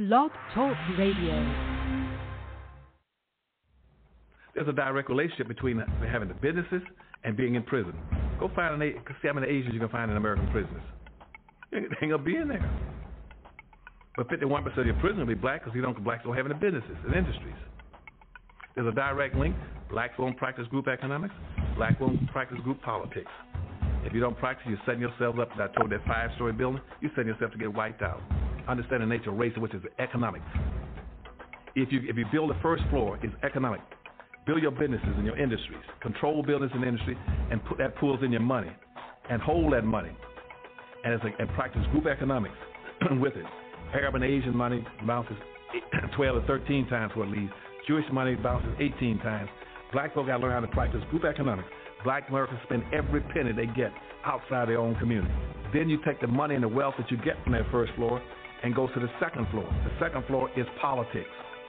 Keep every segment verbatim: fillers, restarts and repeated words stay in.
Blog Talk Radio. There's a direct relationship between having the businesses and being in prison. Go find an see how many Asians you can find in American prisons. They ain't gonna be in there. But fifty-one percent of your prisoners will be black because you don't blacks don't have any businesses and industries. There's a direct link. Blacks won't practice group economics. Blacks won't practice group politics. If you don't practice, you're setting yourself up. I told that five-story building, you're setting yourself to get wiped out. Understand the nature of race, which is economics. If you if you build the first floor, it's economic. Build your businesses and your industries. Control business and industry, and put that pools in your money, and hold that money, and it's like, and practice group economics with it. Arab and Asian money bounces twelve to thirteen times what it leaves. Jewish money bounces eighteen times. Black folk got to learn how to practice group economics. Black Americans spend every penny they get outside their own community. Then you take the money and the wealth that you get from that first floor and go to the second floor. The second floor is politics.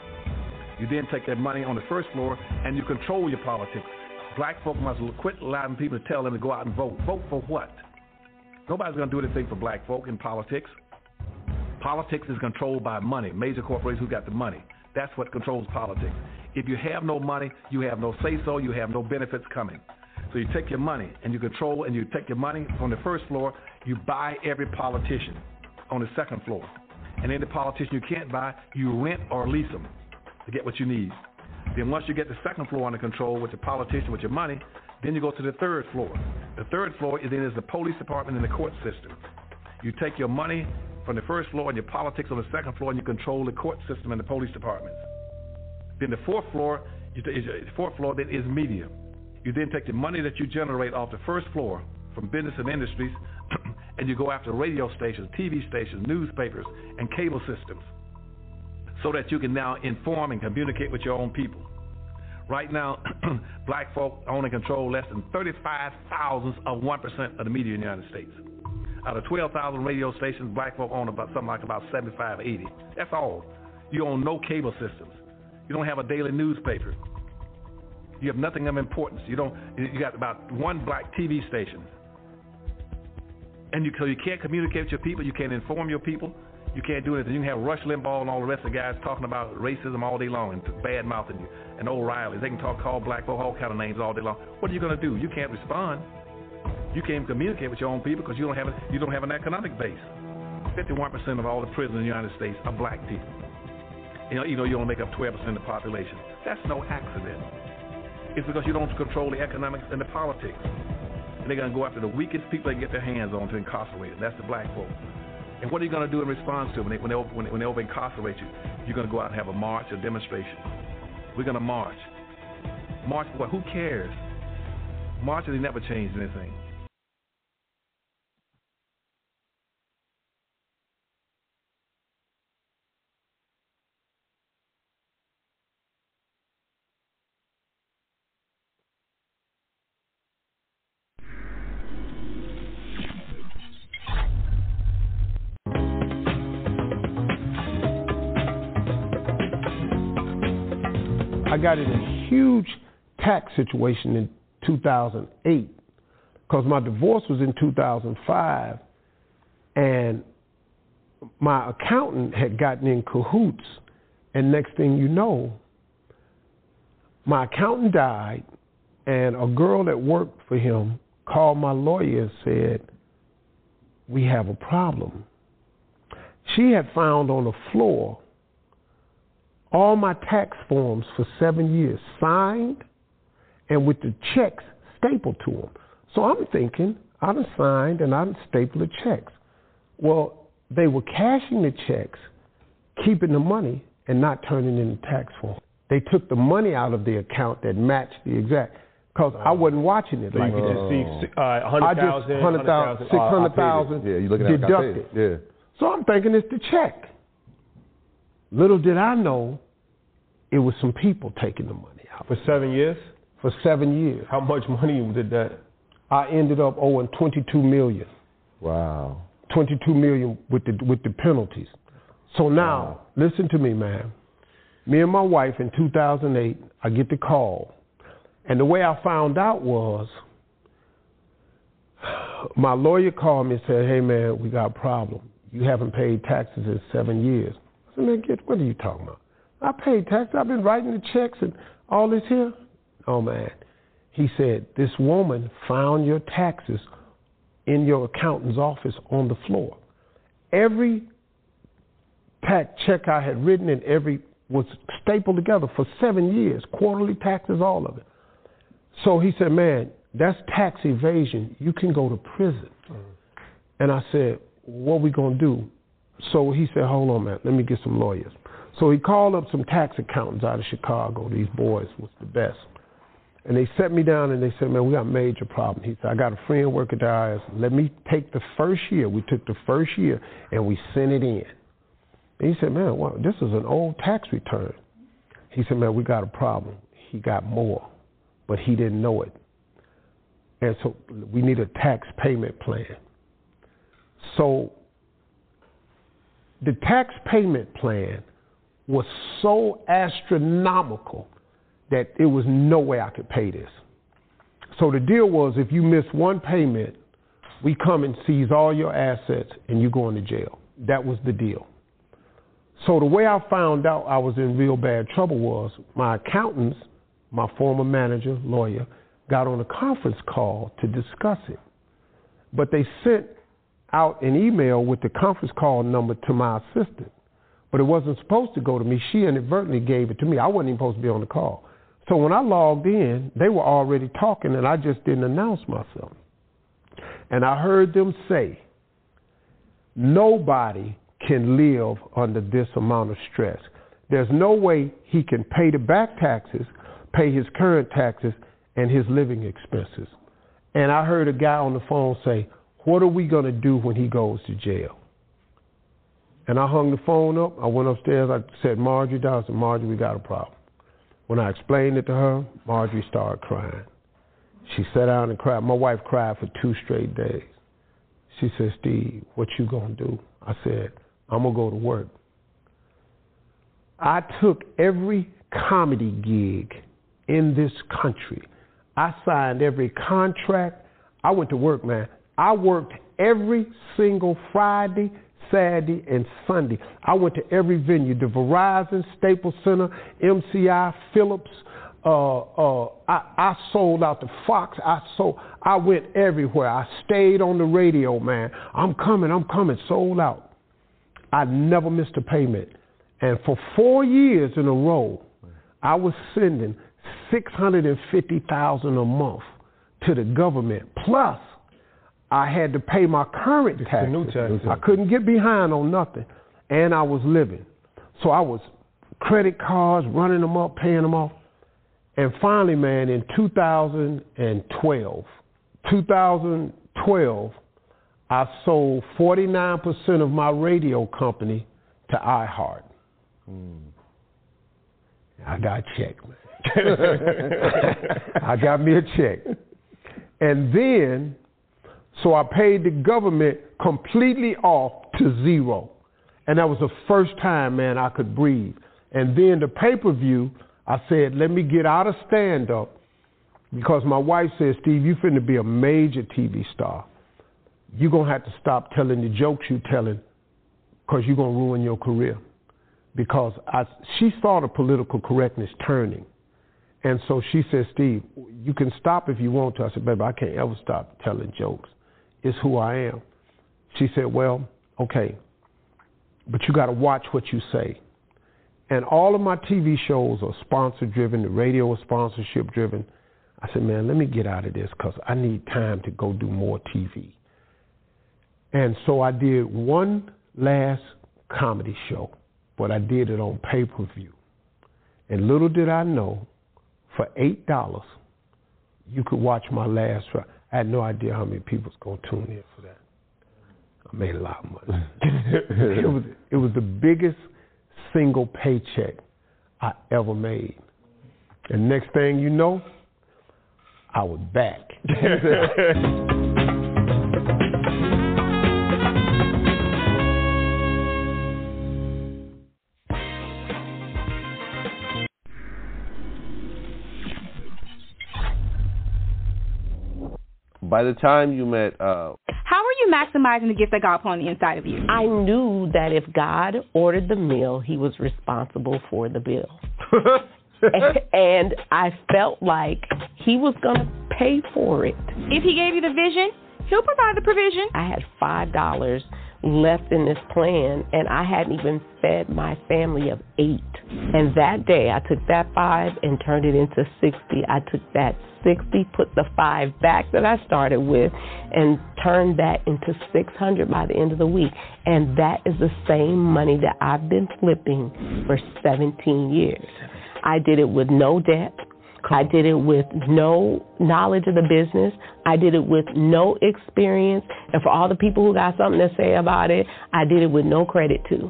You then take that money on the first floor and you control your politics. Black folk must quit allowing people to tell them to go out and vote. Vote for what? Nobody's going to do anything for black folk in politics. Politics is controlled by money. Major corporations who got the money. That's what controls politics. If you have no money, you have no say-so, you have no benefits coming. So you take your money and you control, and you take your money on the first floor, you buy every politician on the second floor. And any politician you can't buy, you rent or lease them to get what you need. Then once you get the second floor under control with the politician, with your money, then you go to the third floor. The third floor is then is the police department and the court system. You take your money from the first floor and your politics on the second floor, and you control the court system and the police departments. Then the fourth floor, is the fourth floor then is media. You then take the money that you generate off the first floor from business and industries, and you go after radio stations, T V stations, newspapers, and cable systems, so that you can now inform and communicate with your own people. Right now, black folk own and control less than thirty-five thousandths of one percent of the media in the United States. Out of twelve thousand radio stations, black folk own about something like about seventy-five, eighty. That's all. You own no cable systems. You don't have a daily newspaper. You have nothing of importance. You don't. You got about one black T V station, and you so you can't communicate with your people. You can't inform your people. You can't do anything. You can have Rush Limbaugh and all the rest of the guys talking about racism all day long and bad mouthing you, and O'Reilly. They can talk, call black folk all kind of names all day long. What are you going to do? You can't respond. You can't communicate with your own people because you don't have a, you don't have an economic base. fifty-one percent of all the prisoners in the United States are black people. You know, you know you only make up twelve percent of the population. That's no accident. It's because you don't control the economics and the politics. And they're going to go after the weakest people they can get their hands on to incarcerate them. That's the black folk. And what are you going to do in response to them when they, when they, when they, when they over incarcerate you? You're going to go out and have a march, a demonstration. We're going to march. March for what? Who cares? Marches, they never changed anything. I got in a huge tax situation in two thousand eight because my divorce was in two thousand five, and my accountant had gotten in cahoots, and next thing you know, my accountant died, and a girl that worked for him called my lawyer and said, "We have a problem." She had found on the floor all my tax forms for seven years, signed and with the checks stapled to them. So I'm thinking, I done signed and I done stapled the checks. Well, they were cashing the checks, keeping the money, and not turning in the tax form. They took the money out of the account that matched the exact, because I wasn't watching it. So like you could just see uh, one hundred thousand, one hundred thousand, six hundred thousand yeah, you're looking at deducted. Yeah. So I'm thinking it's the check. Little did I know, it was some people taking the money out. For seven years? For seven years. How much money did that? I ended up owing twenty-two million dollars. Wow. twenty-two million dollars with the with the penalties. So now, wow. Listen to me, man. Me and my wife in two thousand eight, I get the call. And the way I found out was, my lawyer called me and said, "Hey, man, we got a problem. You haven't paid taxes in seven years. I said, man, get, what are you talking about? I paid taxes. I've been writing the checks and all this here. Oh, man. He said, this woman found your taxes in your accountant's office on the floor. Every tax check I had written and every was stapled together for seven years, quarterly taxes, all of it. So he said, man, that's tax evasion. You can go to prison. Mm-hmm. And I said, what are we going to do? So he said, hold on, man, let me get some lawyers. So he called up some tax accountants out of Chicago. These boys was the best. And they set me down and they said, man, we got a major problem. He said, I got a friend working at the I R S. Let me take the first year. We took the first year and we sent it in. And he said, man, well, this is an old tax return. He said, man, we got a problem. He got more, but he didn't know it. And so we need a tax payment plan. So the tax payment plan was so astronomical that there was no way I could pay this. So the deal was, if you miss one payment, we come and seize all your assets and you go into jail. That was the deal. So the way I found out I was in real bad trouble was my accountants, my former manager, lawyer, got on a conference call to discuss it. But they sent out an email with the conference call number to my assistant. But it wasn't supposed to go to me. She inadvertently gave it to me. I wasn't even supposed to be on the call. So when I logged in, they were already talking, and I just didn't announce myself. And I heard them say, nobody can live under this amount of stress. There's no way he can pay the back taxes, pay his current taxes, and his living expenses. And I heard a guy on the phone say, what are we going to do when he goes to jail? And I hung the phone up. I went upstairs. I said, Marjorie down. I said, Marjorie, we got a problem. When I explained it to her, Marjorie started crying. She sat down and cried. My wife cried for two straight days. She said, Steve, what you going to do? I said, I'm going to go to work. I took every comedy gig in this country. I signed every contract. I went to work, man. I worked every single Friday, Saturday, and Sunday. I went to every venue, the Verizon, Staples Center, M C I, Phillips. Uh, uh, I, I sold out the Fox. I sold. I went everywhere. I stayed on the radio, man. I'm coming, I'm coming, sold out. I never missed a payment. And for four years in a row, I was sending six hundred fifty thousand dollars a month to the government. Plus, I had to pay my current taxes. New taxes. I couldn't get behind on nothing. And I was living. So I was credit cards, running them up, paying them off. And finally, man, in two thousand twelve, two thousand twelve, I sold forty-nine percent of my radio company to iHeart. Mm. I got a check, man. I got me a check. And then, so I paid the government completely off to zero. And that was the first time, man, I could breathe. And then the pay-per-view, I said, let me get out of stand-up, because my wife said, Steve, you finna be a major T V star. You're going to have to stop telling the jokes you're telling, because you're going to ruin your career. Because I, she saw the political correctness turning. And so she said, Steve, you can stop if you want to. I said, baby, I can't ever stop telling jokes. It's who I am. She said, well, okay, but you got to watch what you say. And all of my T V shows are sponsor-driven. The radio is sponsorship-driven. I said, man, let me get out of this because I need time to go do more T V. And so I did one last comedy show, but I did it on pay-per-view. And little did I know, for eight dollars, you could watch my last show. I had no idea how many people was going to tune in for that. I made a lot of money. it was it was the biggest single paycheck I ever made. And next thing you know, I was back. By the time you met... Uh... How are were you maximizing the gift that God put on the inside of you? I knew that if God ordered the meal, he was responsible for the bill. And I felt like he was going to pay for it. If he gave you the vision, he'll provide the provision. I had five dollars left in this plan, and I hadn't even fed my family of eight. And that day, I took that five and turned it into sixty. I took that sixty, put the five back that I started with, and turned that into six hundred by the end of the week. And that is the same money that I've been flipping for seventeen years. I did it with no debt. I did it with no knowledge of the business. I did it with no experience. And for all the people who got something to say about it, I did it with no credit too.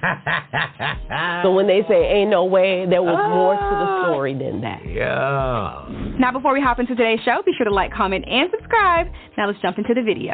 So when they say ain't no way, there was more to the story than that. Yeah. Now, before we hop into today's show, be sure to like, comment, and subscribe. Now let's jump into the video.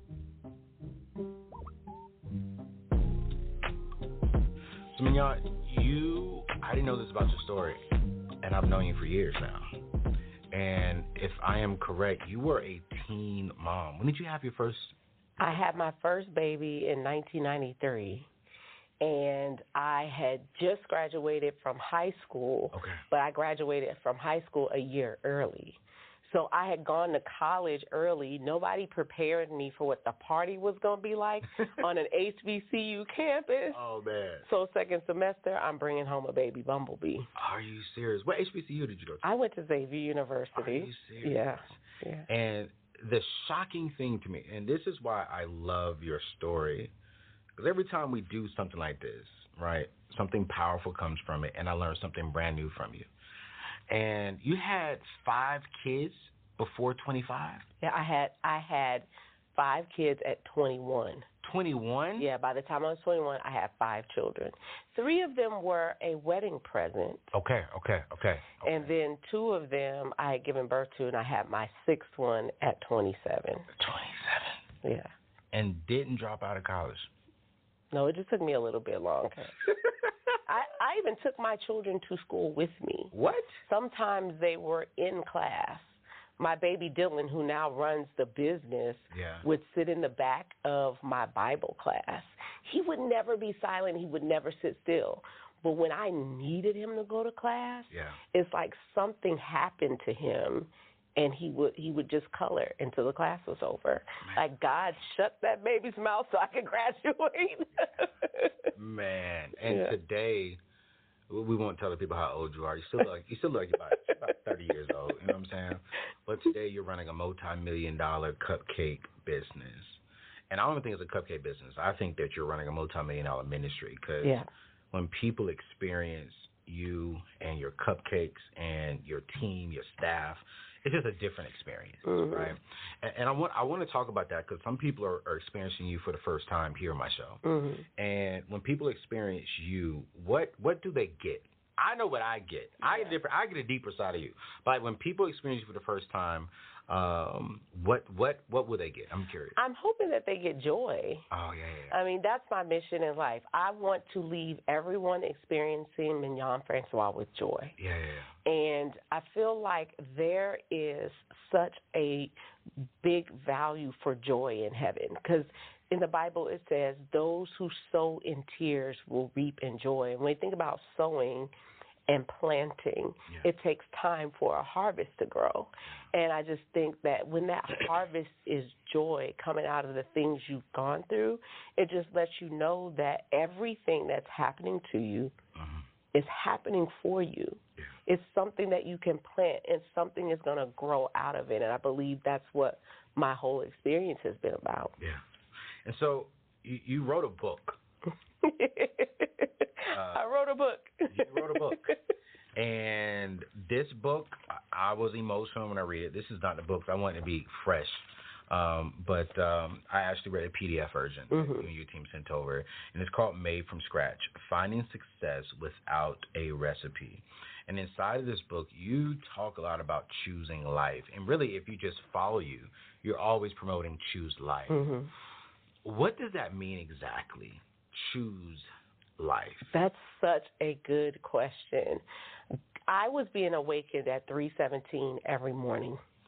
So, Mignon, you, I didn't know this about your story. And I've known you for years now. And if I am correct, you were a teen mom. When did you have your first? I had my first baby in nineteen ninety-three. And I had just graduated from high school. Okay. But I graduated from high school a year early. So I had gone to college early. Nobody prepared me for what the party was going to be like on an H B C U campus. Oh, man. So second semester, I'm bringing home a baby bumblebee. Are you serious? What H B C U did you go to? I went to Xavier University. Are you serious? Yeah. yeah. And the shocking thing to me, and this is why I love your story, because every time we do something like this, right, something powerful comes from it, and I learn something brand new from you. And you had five kids before twenty-five? Yeah, I had I had five kids at twenty-one. twenty-one? Yeah, by the time I was twenty-one, I had five children. Three of them were a wedding present. Okay, okay, okay. okay. And then two of them I had given birth to, and I had my sixth one at twenty-seven. twenty-seven? Yeah. And didn't drop out of college? No, it just took me a little bit longer. I, I even took my children to school with me. What? Sometimes they were in class. My baby Dylan, who now runs the business, yeah. would sit in the back of my Bible class. He would never be silent. He would never sit still. But when I needed him to go to class, yeah. it's like something happened to him, and he would he would just color until the class was over. Man. Like God shut that baby's mouth so I could graduate. Man, and yeah. today, we won't tell the people how old you are. You still look like you still look like you're about, about thirty years old. You know what I'm saying? But today you're running a multi-million dollar cupcake business, and I don't even think it's a cupcake business. I think that you're running a multi-million dollar ministry because yeah. when people experience you and your cupcakes and your team, your staff, it's just a different experience, mm-hmm. right? And, and I want I want to talk about that because some people are, are experiencing you for the first time here on my show. Mm-hmm. And when people experience you, what what do they get? I know what I get. Yeah. I get different. I get a deeper side of you. But when people experience you for the first time, um, what what what will they get? I'm curious. I'm hoping that they get joy. Oh yeah, yeah. I mean, that's my mission in life. I want to leave everyone experiencing Mignon Francois with joy. Yeah, yeah, yeah. And I feel like there is such a big value for joy in heaven because in the Bible it says those who sow in tears will reap in joy. And when you think about sowing and planting, yeah. it takes time for a harvest to grow. And I just think that when that harvest is joy coming out of the things you've gone through, it just lets you know that everything that's happening to you uh-huh. is happening for you. Yeah. It's something that you can plant, and something is going to grow out of it. And I believe that's what my whole experience has been about. Yeah. And so you, you wrote a book. Uh, I wrote a book. You wrote a book. And this book, I was emotional when I read it. This is not the book. I want it to be fresh. Um, but um, I actually read a P D F version mm-hmm. that you and your team sent over. And it's called Made from Scratch, Finding Success Without a Recipe. And inside of this book, you talk a lot about choosing life. And really, if you just follow you, you're always promoting choose life. Mm-hmm. What does that mean exactly, choose life? That's such a good question. I was being awakened at three seventeen every morning.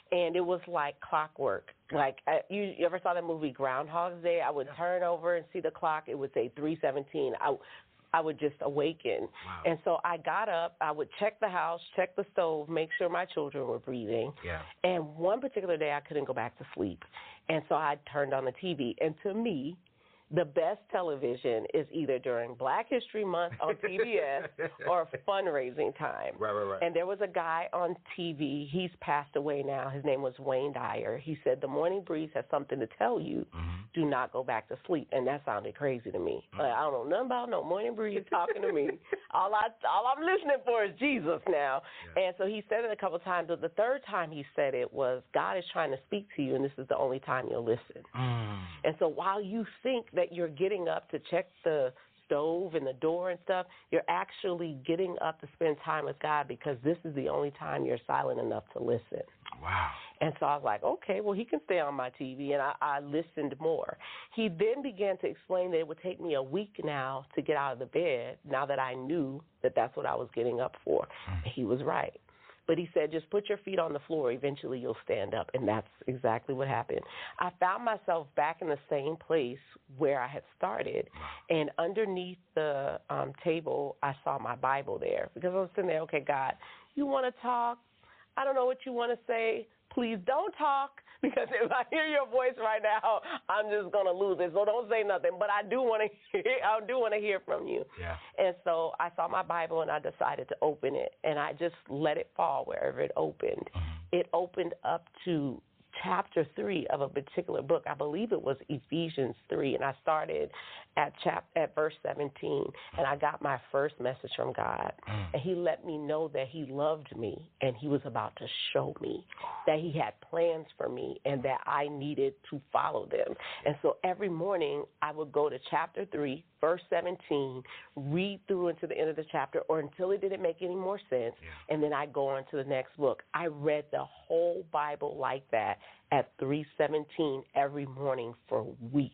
and it was like clockwork. Like, I, you, you ever saw that movie Groundhog's Day? I would yeah. turn over and see the clock. It would say three seventeen. I, I would just awaken. Wow. And so I got up. I would check the house, check the stove, make sure my children were breathing. Yeah. And one particular day, I couldn't go back to sleep. And so I turned on the T V. And to me, the best television is either during Black History Month on P B S or fundraising time. Right, right, right. And there was a guy on T V. He's passed away now. His name was Wayne Dyer. He said, the morning breeze has something to tell you. Mm-hmm. Do not go back to sleep. And that sounded crazy to me. Mm-hmm. Like, I don't know nothing about no morning breeze talking to me. All, I, all I'm listening for is Jesus now. Yeah. And so he said it a couple times. But the third time he said it was, God is trying to speak to you, and this is the only time you'll listen. Mm. And so while you think that you're getting up to check the stove and the door and stuff, you're actually getting up to spend time with God, because this is the only time you're silent enough to listen. Wow. And so I was like, okay, well, he can stay on my T V, and I, I listened more. He then began to explain that it would take me a week now to get out of the bed, now that I knew that that's what I was getting up for. Mm. He was right. But he said, just put your feet on the floor. Eventually you'll stand up. And that's exactly what happened. I found myself back in the same place where I had started. And underneath the um, table, I saw my Bible there. Because I was sitting there, okay, God, you want to talk? I don't know what you want to say. Please don't talk, because if I hear your voice right now, I'm just gonna lose it. So don't say nothing. But I do want to hear. I do want to hear from you. Yeah. And so I saw my Bible, and I decided to open it, and I just let it fall wherever it opened. Mm-hmm. It opened up to chapter three of a particular book. I believe it was Ephesians three, and I started at chap at verse seventeen, and I got my first message from God. Mm. And he let me know that he loved me, and he was about to show me that he had plans for me and that I needed to follow them. And so every morning I would go to chapter three, verse seventeen, read through into the end of the chapter, or until it didn't make any more sense, yeah. and then I go on to the next book. I read the whole Bible like that at three seventeen every morning for weeks.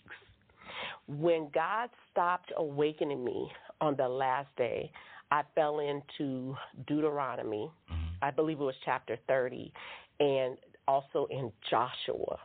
When God stopped awakening me on the last day, I fell into Deuteronomy. Mm-hmm. I believe it was chapter thirty, and also in Joshua.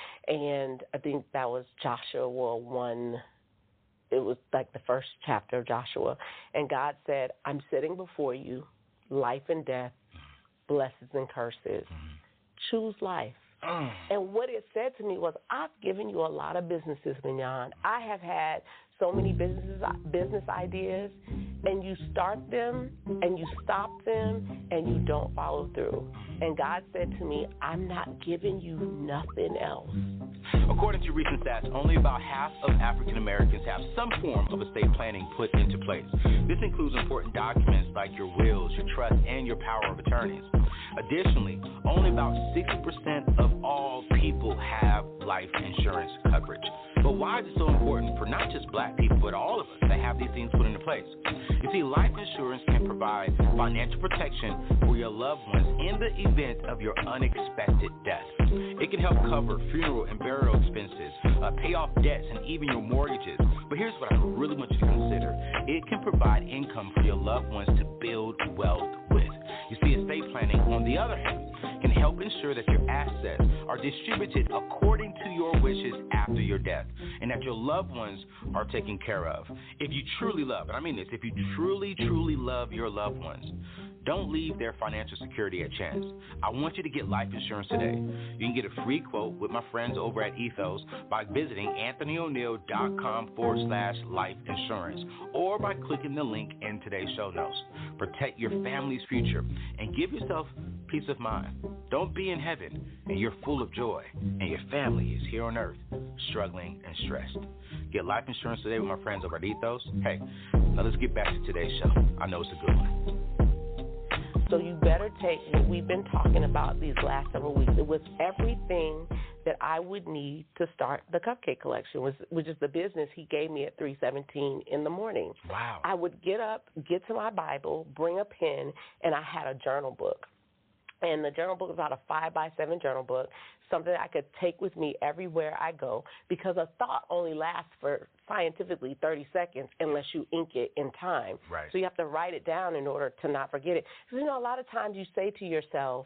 And I think that was Joshua one. It was like the first chapter of Joshua. And God said, I'm sitting before you, life and death, blessings and curses. Mm-hmm. Choose life. Mm. And what it said to me was, I've given you a lot of businesses, Mignon. I have had so many businesses, business ideas, and you start them, and you stop them, and you don't follow through. And God said to me, I'm not giving you nothing else. According to recent stats, only about half of African Americans have some form of estate planning put into place. This includes important documents like your wills, your trust, and your power of attorneys. Additionally, only about sixty percent of all people have life insurance coverage. But why is it so important for not just black people, but all of us to have these things put into place? You see, life insurance can provide financial protection for your loved ones in the event of your unexpected death. It can help cover funeral and burial expenses, uh, pay off debts, and even your mortgages. But here's what I really want you to consider. It can provide income for your loved ones to build wealth with. You see, estate planning, on the other hand, can help ensure that your assets are distributed according to your wishes after your death, and that your loved ones are taken care of. If you truly love, and I mean this, if you truly, truly love your loved ones, don't leave their financial security at chance. I want you to get life insurance today. You can get a free quote with my friends over at Ethos by visiting anthonyoneal.com forward slash life insurance, or by clicking the link in today's show notes. Protect your family's future and give yourself peace of mind. Don't be in heaven and you're full of joy, and your family is here on earth struggling and stressed. Get life insurance today with my friends over at Ethos. Hey, now let's get back to today's show. I know it's a good one. So you better take what we've been talking about these last several weeks. It was everything that I would need to start the Cupcake Collection, which is the business he gave me at three seventeen in the morning. Wow. I would get up, get to my Bible, bring a pen, and I had a journal book. And the journal book was about a five by seven journal book, something I could take with me everywhere I go, because a thought only lasts for scientifically thirty seconds unless you ink it in time. Right. So you have to write it down in order to not forget it. Because, you know, a lot of times you say to yourself,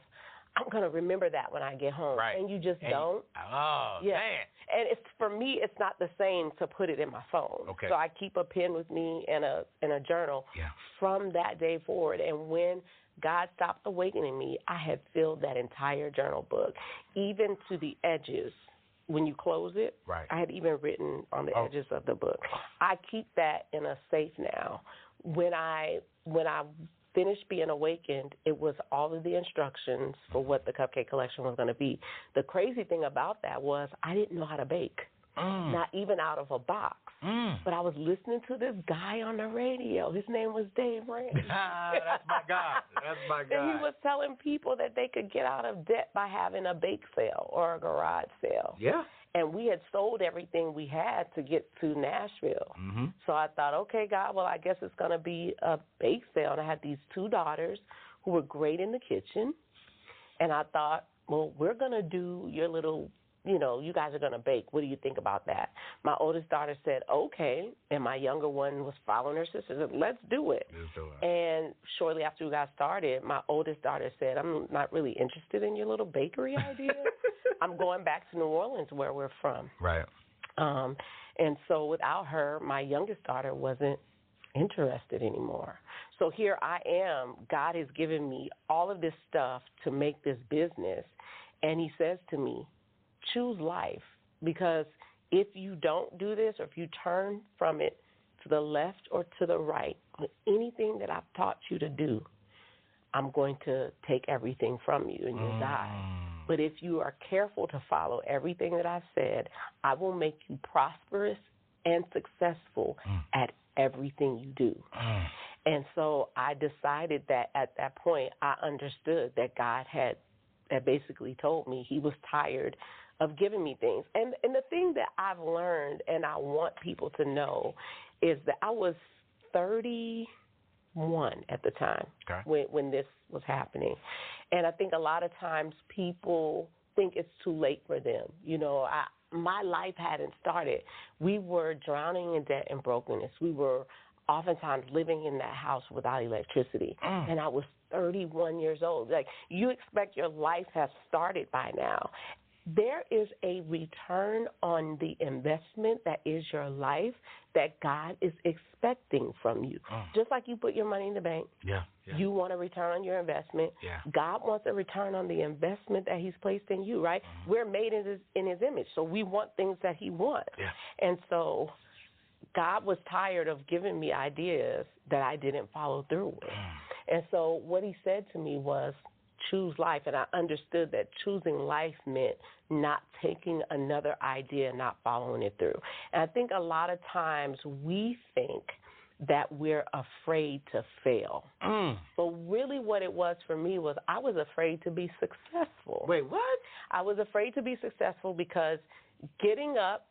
I'm going to remember that when I get home. Right. And you just and, don't. Oh, yeah. man. And it's for me, it's not the same to put it in my phone. Okay. So I keep a pen with me and a and a journal yeah. from that day forward. And when God stopped awakening me, I had filled that entire journal book, even to the edges. When you close it, right. I had even written on the oh. edges of the book. I keep that in a safe now. When I when I finished being awakened, it was all of the instructions for what the Cupcake Collection was going to be. The crazy thing about that was I didn't know how to bake, mm. not even out of a box. Mm. But I was listening to this guy on the radio. His name was Dave Ramsey. That's my guy. That's my guy. And he was telling people that they could get out of debt by having a bake sale or a garage sale. Yeah. And we had sold everything we had to get to Nashville. Mm-hmm. So I thought, okay, God, well, I guess it's going to be a bake sale. And I had these two daughters who were great in the kitchen. And I thought, well, we're going to do your little, you know, you guys are going to bake. What do you think about that? My oldest daughter said, okay. And my younger one was following her sister. Said, let's do it. Let's do it. And shortly after we got started, my oldest daughter said, I'm not really interested in your little bakery idea. I'm going back to New Orleans where we're from. Right. Um, and so without her, my youngest daughter wasn't interested anymore. So here I am. God has given me all of this stuff to make this business. And he says to me, choose life, because if you don't do this or if you turn from it to the left or to the right, on anything that I've taught you to do, I'm going to take everything from you and you'll mm. die. But if you are careful to follow everything that I've said, I will make you prosperous and successful mm. at everything you do. Mm. And so I decided that at that point I understood that God had, had basically told me he was tired of giving me things. And and the thing that I've learned and I want people to know is that I was thirty-one at the time okay. when, when this was happening. And I think a lot of times people think it's too late for them. You know, I, my life hadn't started. We were drowning in debt and brokenness. We were oftentimes living in that house without electricity. Mm. And I was thirty-one years old. Like, you expect your life has started by now. There is a return on the investment that is your life that God is expecting from you. Mm. Just like you put your money in the bank, yeah, yeah. you want a return on your investment. Yeah. God wants a return on the investment that he's placed in you, right? Mm. We're made in his, in his image, so we want things that he wants. Yeah. And so God was tired of giving me ideas that I didn't follow through with. Mm. And so what he said to me was, choose life. And I understood that choosing life meant not taking another idea and not following it through. And I think a lot of times we think that we're afraid to fail. Mm. But really what it was for me was I was afraid to be successful. Wait, what? I was afraid to be successful because getting up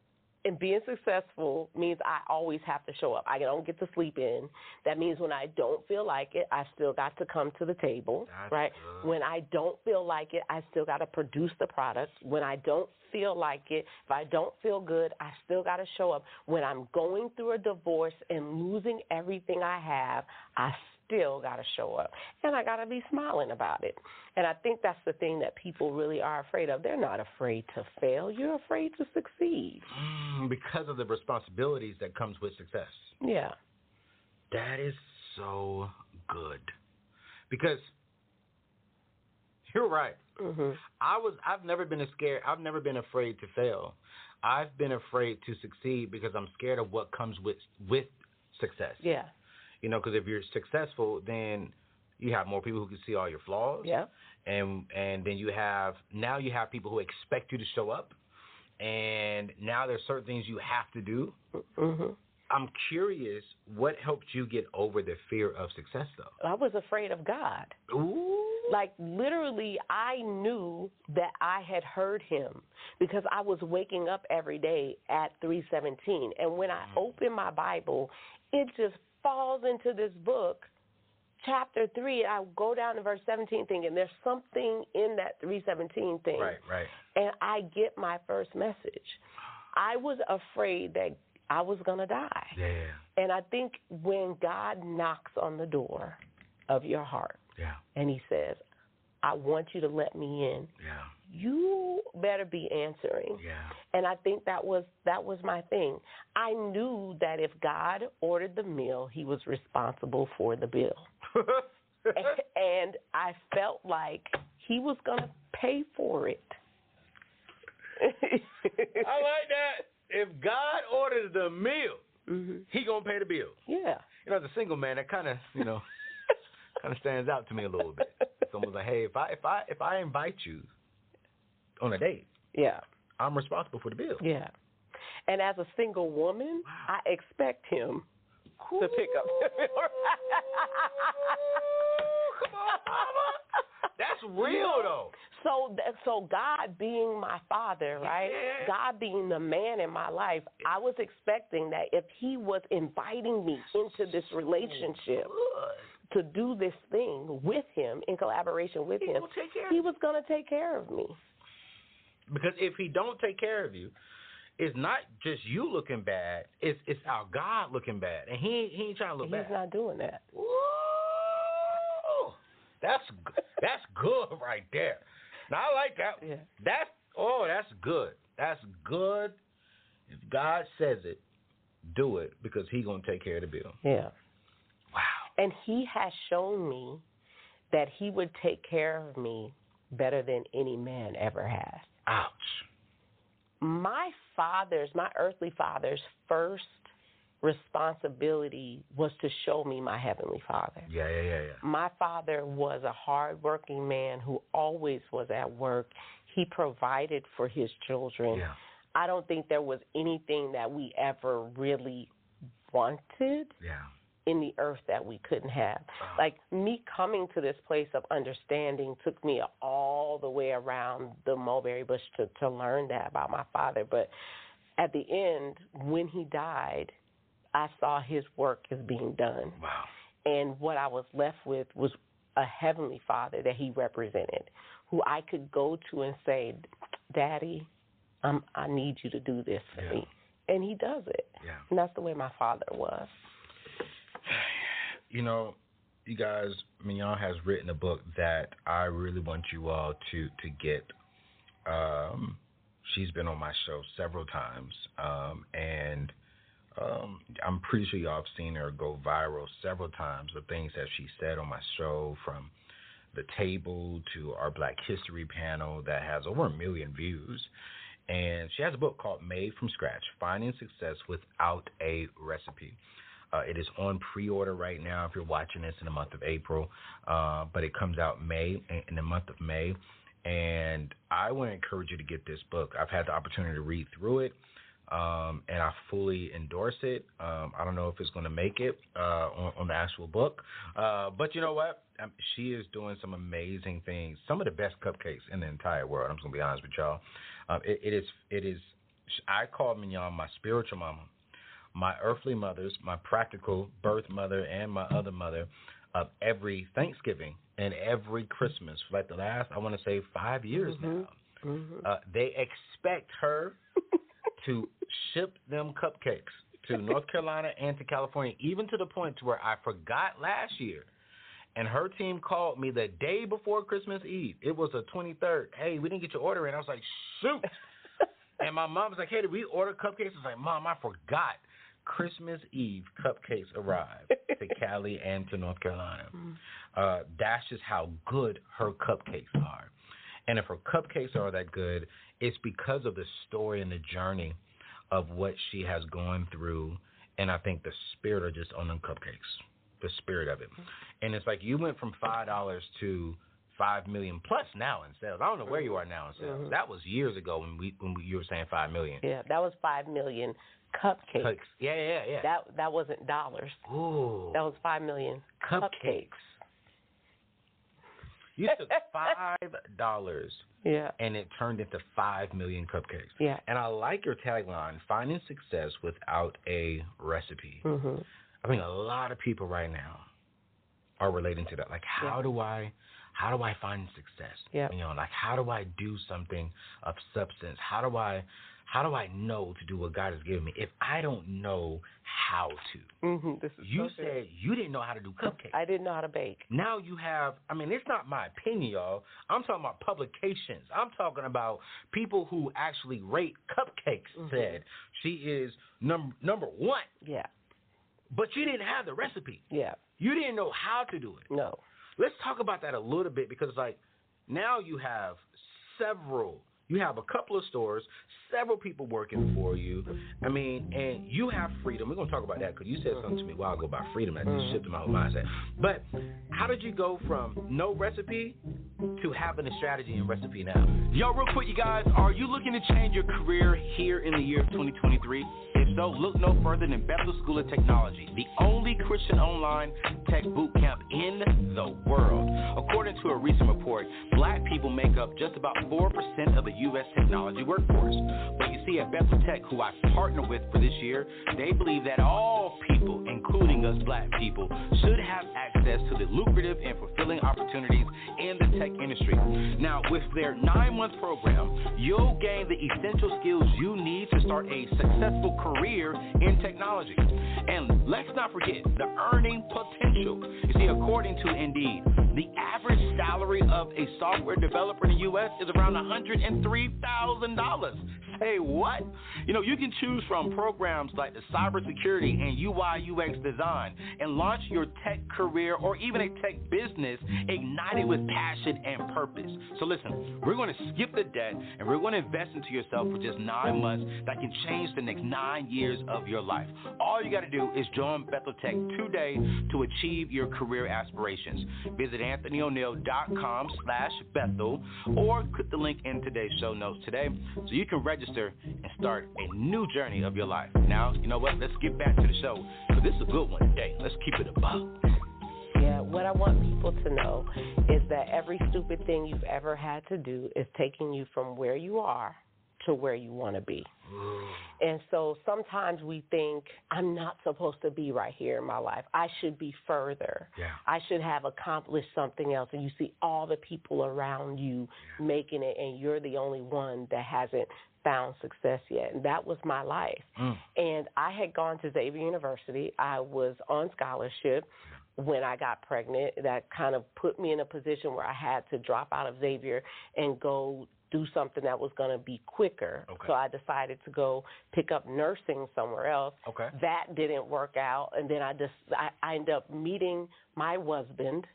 and being successful means I always have to show up. I don't get to sleep in. That means when I don't feel like it, I still got to come to the table, That's right? good. When I don't feel like it, I still got to produce the product. When I don't feel like it, if I don't feel good, I still got to show up. When I'm going through a divorce and losing everything I have, I still got to show up. And I got to be smiling about it. And I think that's the thing that people really are afraid of. They're not afraid to fail. You're afraid to succeed. Mm, because of the responsibilities that comes with success. Yeah. That is so good. Because you're right. Mm-hmm. I was I've never been a scared I've never been afraid to fail. I've been afraid to succeed because I'm scared of what comes with with success. Yeah. You know, because if you're successful, then you have more people who can see all your flaws. Yeah. And and then you have now you have people who expect you to show up. And now there's certain things you have to do. Mm-hmm. I'm curious, what helped you get over the fear of success, though? I was afraid of God. Ooh. Like, literally, I knew that I had heard him because I was waking up every day at three seventeen. And when I open my Bible, it just falls into this book, chapter three. I go down to verse seventeen thinking there's something in that three seventeen thing. Right, right. And I get my first message. I was afraid that I was going to die. Yeah. And I think when God knocks on the door of your heart, yeah, and he says, I want you to let me in. Yeah. You better be answering. Yeah. And I think that was that was my thing. I knew that if God ordered the meal, he was responsible for the bill. And I felt like he was going to pay for it. I like that. If God orders the meal, mm-hmm. he going to pay the bill. Yeah. You know, as a single man, that kind of, you know, kind of stands out to me a little bit. It's almost like, hey, if I if I if I invite you on a date, yeah, I'm responsible for the bill. Yeah. And as a single woman, wow. I expect him Ooh. to pick up the bill. Come on, mama. That's real, though. So, so God being my father, right? Yeah. God being the man in my life, I was expecting that if he was inviting me into this relationship to do this thing with him, in collaboration with he him, he was going to take care of me. Because if he don't take care of you, it's not just you looking bad. It's it's our God looking bad, and he he ain't trying to look He's bad. He's not doing that. Woo! That's that's good right there. Now I like that. Yeah. That's oh, that's good. That's good. If God says it, do it because He's gonna take care of the bill. Yeah. Wow. And He has shown me that He would take care of me better than any man ever has. Ouch. My father's, my earthly father's first responsibility was to show me my heavenly Father. Yeah, yeah, yeah, yeah. My father was a hardworking man who always was at work. He provided for his children. Yeah. I don't think there was anything that we ever really wanted yeah. in the earth that we couldn't have. Uh-huh. Like, me coming to this place of understanding took me all the way around the mulberry bush to, to learn that about my father. But at the end, when he died, I saw his work as being done. Wow. And what I was left with was a heavenly Father that he represented, who I could go to and say, Daddy, um, I need you to do this for yeah. me. And he does it. Yeah. And that's the way my father was. You know, you guys, Mignon has written a book that I really want you all to, to get. Um, she's been on my show several times, um, and um, I'm pretty sure y'all have seen her go viral several times, the things that she said on my show, from the table to our Black History panel that has over a million views. And she has a book called Made from Scratch, Finding Success Without a Recipe. Uh, it is on pre-order right now if you're watching this in the month of April, uh, but it comes out May in the month of May. And I want to encourage you to get this book. I've had the opportunity to read through it, um, and I fully endorse it. Um, I don't know if it's going to make it uh, on, on the actual book, uh, but you know what? Um, she is doing some amazing things, some of the best cupcakes in the entire world. I'm just going to be honest with y'all. Um, it, it is, it is. I call Mignon my spiritual mama. My earthly mothers, my practical birth mother, and my other mother of every Thanksgiving and every Christmas for like the last, I want to say, five years mm-hmm. now. Mm-hmm. Uh, they expect her to ship them cupcakes to North Carolina and to California, even to the point to where I forgot last year. And her team called me the day before Christmas Eve. It was the twenty-third. Hey, we didn't get your order in. I was like, shoot. And my mom was like, hey, did we order cupcakes? I was like, Mom, I forgot. Christmas Eve cupcakes arrived to Cali and to North Carolina. Uh, that's just how good her cupcakes are. And if her cupcakes are that good, it's because of the story and the journey of what she has gone through. And I think the spirit are just on them cupcakes, the spirit of it. And it's like you went from five dollars to five million plus now in sales. I don't know where you are now in sales. Mm-hmm. That was years ago when we when we, you were saying five million. Yeah, that was five million cupcakes. Cupcakes. Yeah, yeah, yeah. That that wasn't dollars. Ooh. That was five million cupcakes. cupcakes. You took five dollars. Yeah. And it turned into five million cupcakes. Yeah. And I like your tagline, finding success without a recipe. Mm-hmm. I think a lot of people right now are relating to that. Like, how yeah. do I how do I find success? Yeah. You know, like how do I do something of substance? How do I how do I know to do what God has given me if I don't know how to? Mm-hmm. This is you so said good. you didn't know how to do cupcakes. I didn't know how to bake. Now you have, I mean, it's not my opinion, y'all. I'm talking about publications. I'm talking about people who actually rate cupcakes mm-hmm. said she is number number one. Yeah. But you didn't have the recipe. Yeah. You didn't know how to do it. No. Let's talk about that a little bit because, like, now you have several, you have a couple of stores, several people working for you. I mean, and you have freedom. We're going to talk about that because you said something to me a while ago about freedom. That just shifted my whole mindset. But how did you go from no recipe to having a strategy and recipe now? Yo, real quick, you guys, are you looking to change your career here in the year of twenty twenty-three? If so, look no further than Bethel School of Technology, the only Christian online tech boot camp in the world. According to a recent report, black people make up just about four percent of the U S technology workforce. But you see, at Bethel Tech, who I partner with for this year, they believe that all people, including us black people, should have access to the lucrative and fulfilling opportunities in the tech industry. Now, with their nine-month program, you'll gain the essential skills you need to start a successful career in technology. And let's not forget the earning potential. You see, according to Indeed, the average salary of a software developer in the U S is around one hundred three thousand dollars. Say what? You know, you can choose from programs like the cybersecurity and U I U X design and launch your tech career or even a tech business ignited with passion and purpose. So listen, we're going to skip the debt and we're going to invest into yourself for just nine months that can change the next nine years of your life. All you got to do is join Bethel Tech today to achieve your career aspirations. Visit anthony o'neill dot com slash Bethel or click the link in today's show notes today so you can register and start a new journey of your life. Now, you know what? Let's get back to the show because this is a good one today. Let's keep it a buck. Yeah, what I want people to know is that every stupid thing you've ever had to do is taking you from where you are to where you want to be. And so sometimes we think, I'm not supposed to be right here in my life. I should be further. Yeah. I should have accomplished something else. And you see all the people around you yeah. making it, and you're the only one that hasn't found success yet. And that was my life. Mm. And I had gone to Xavier University. I was on scholarship when I got pregnant. That kind of put me in a position where I had to drop out of Xavier and go do something that was going to be quicker. Okay. So I decided to go pick up nursing somewhere else. Okay. That didn't work out. And then I just, I, I ended up meeting my husband.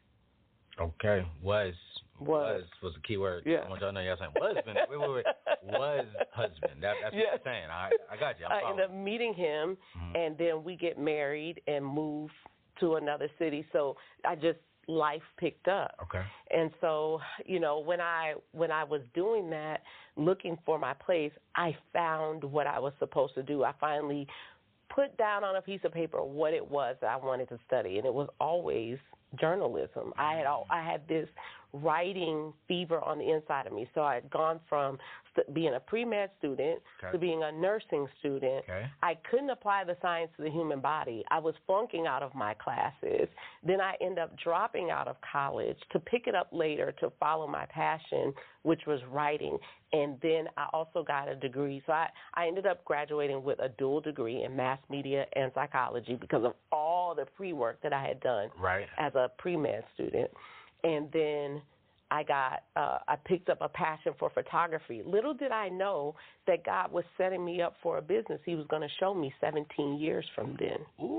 Okay. Was. Was. Was was the key word. Yeah. I want y'all to know y'all saying husband. wait, wait, wait. Was husband. That, that's yes. what you're saying. I, I got you. I'm I following. ended up meeting him, mm-hmm. and then we get married and move to another city. So I just, life picked up. Okay. And so, you know, when I when I was doing that, looking for my place, I found what I was supposed to do. I finally put down on a piece of paper what it was that I wanted to study, and it was always journalism. I had all, I had this writing fever on the inside of me. So I had gone from st- being a pre-med student okay. to being a nursing student. Okay. I couldn't apply the science to the human body. I was flunking out of my classes. Then I ended up dropping out of college to pick it up later to follow my passion, which was writing. And then I also got a degree. So I, I ended up graduating with a dual degree in mass media and psychology because of all the pre-work that I had done right. as a pre-med student. And then I got, uh, I picked up a passion for photography. Little did I know that God was setting me up for a business He was going to show me seventeen years from then.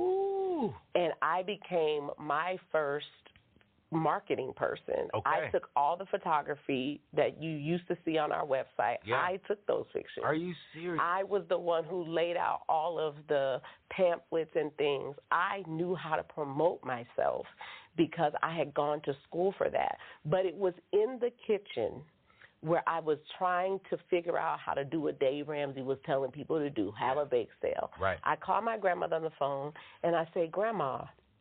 Ooh. And I became my first marketing person. Okay. I took all the photography that you used to see on our website. Yeah. I took those pictures. Are you serious? I was the one who laid out all of the pamphlets and things. I knew how to promote myself because I had gone to school for that. But it was in the kitchen where I was trying to figure out how to do what Dave Ramsey was telling people to do, have a bake sale. Right. I called my grandmother on the phone, and I said, Grandma,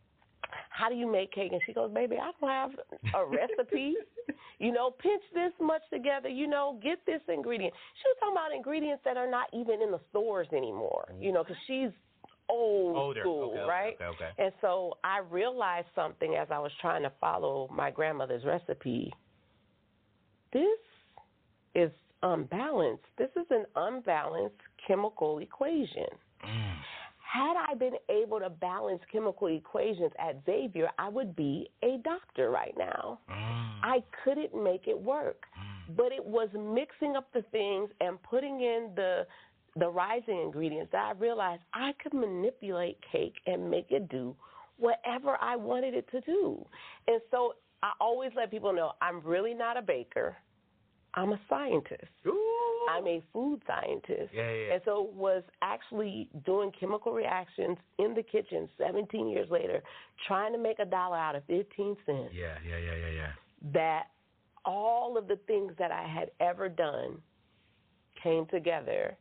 how do you make cake? And she goes, baby, I don't have a recipe. You know, pinch this much together, you know, get this ingredient. She was talking about ingredients that are not even in the stores anymore, you know, because she's old Older. school, okay, right? Okay, okay. And so I realized something as I was trying to follow my grandmother's recipe. This is unbalanced. This is an unbalanced chemical equation. Mm. Had I been able to balance chemical equations at Xavier, I would be a doctor right now. Mm. I couldn't make it work. Mm. But it was mixing up the things and putting in the the rising ingredients that I realized I could manipulate cake and make it do whatever I wanted it to do. And so I always let people know I'm really not a baker. I'm a scientist. Ooh. I'm a food scientist. Yeah, yeah. And so was actually doing chemical reactions in the kitchen seventeen years later, trying to make a dollar out of fifteen cents. Yeah, yeah, yeah, yeah, yeah. That all of the things that I had ever done came together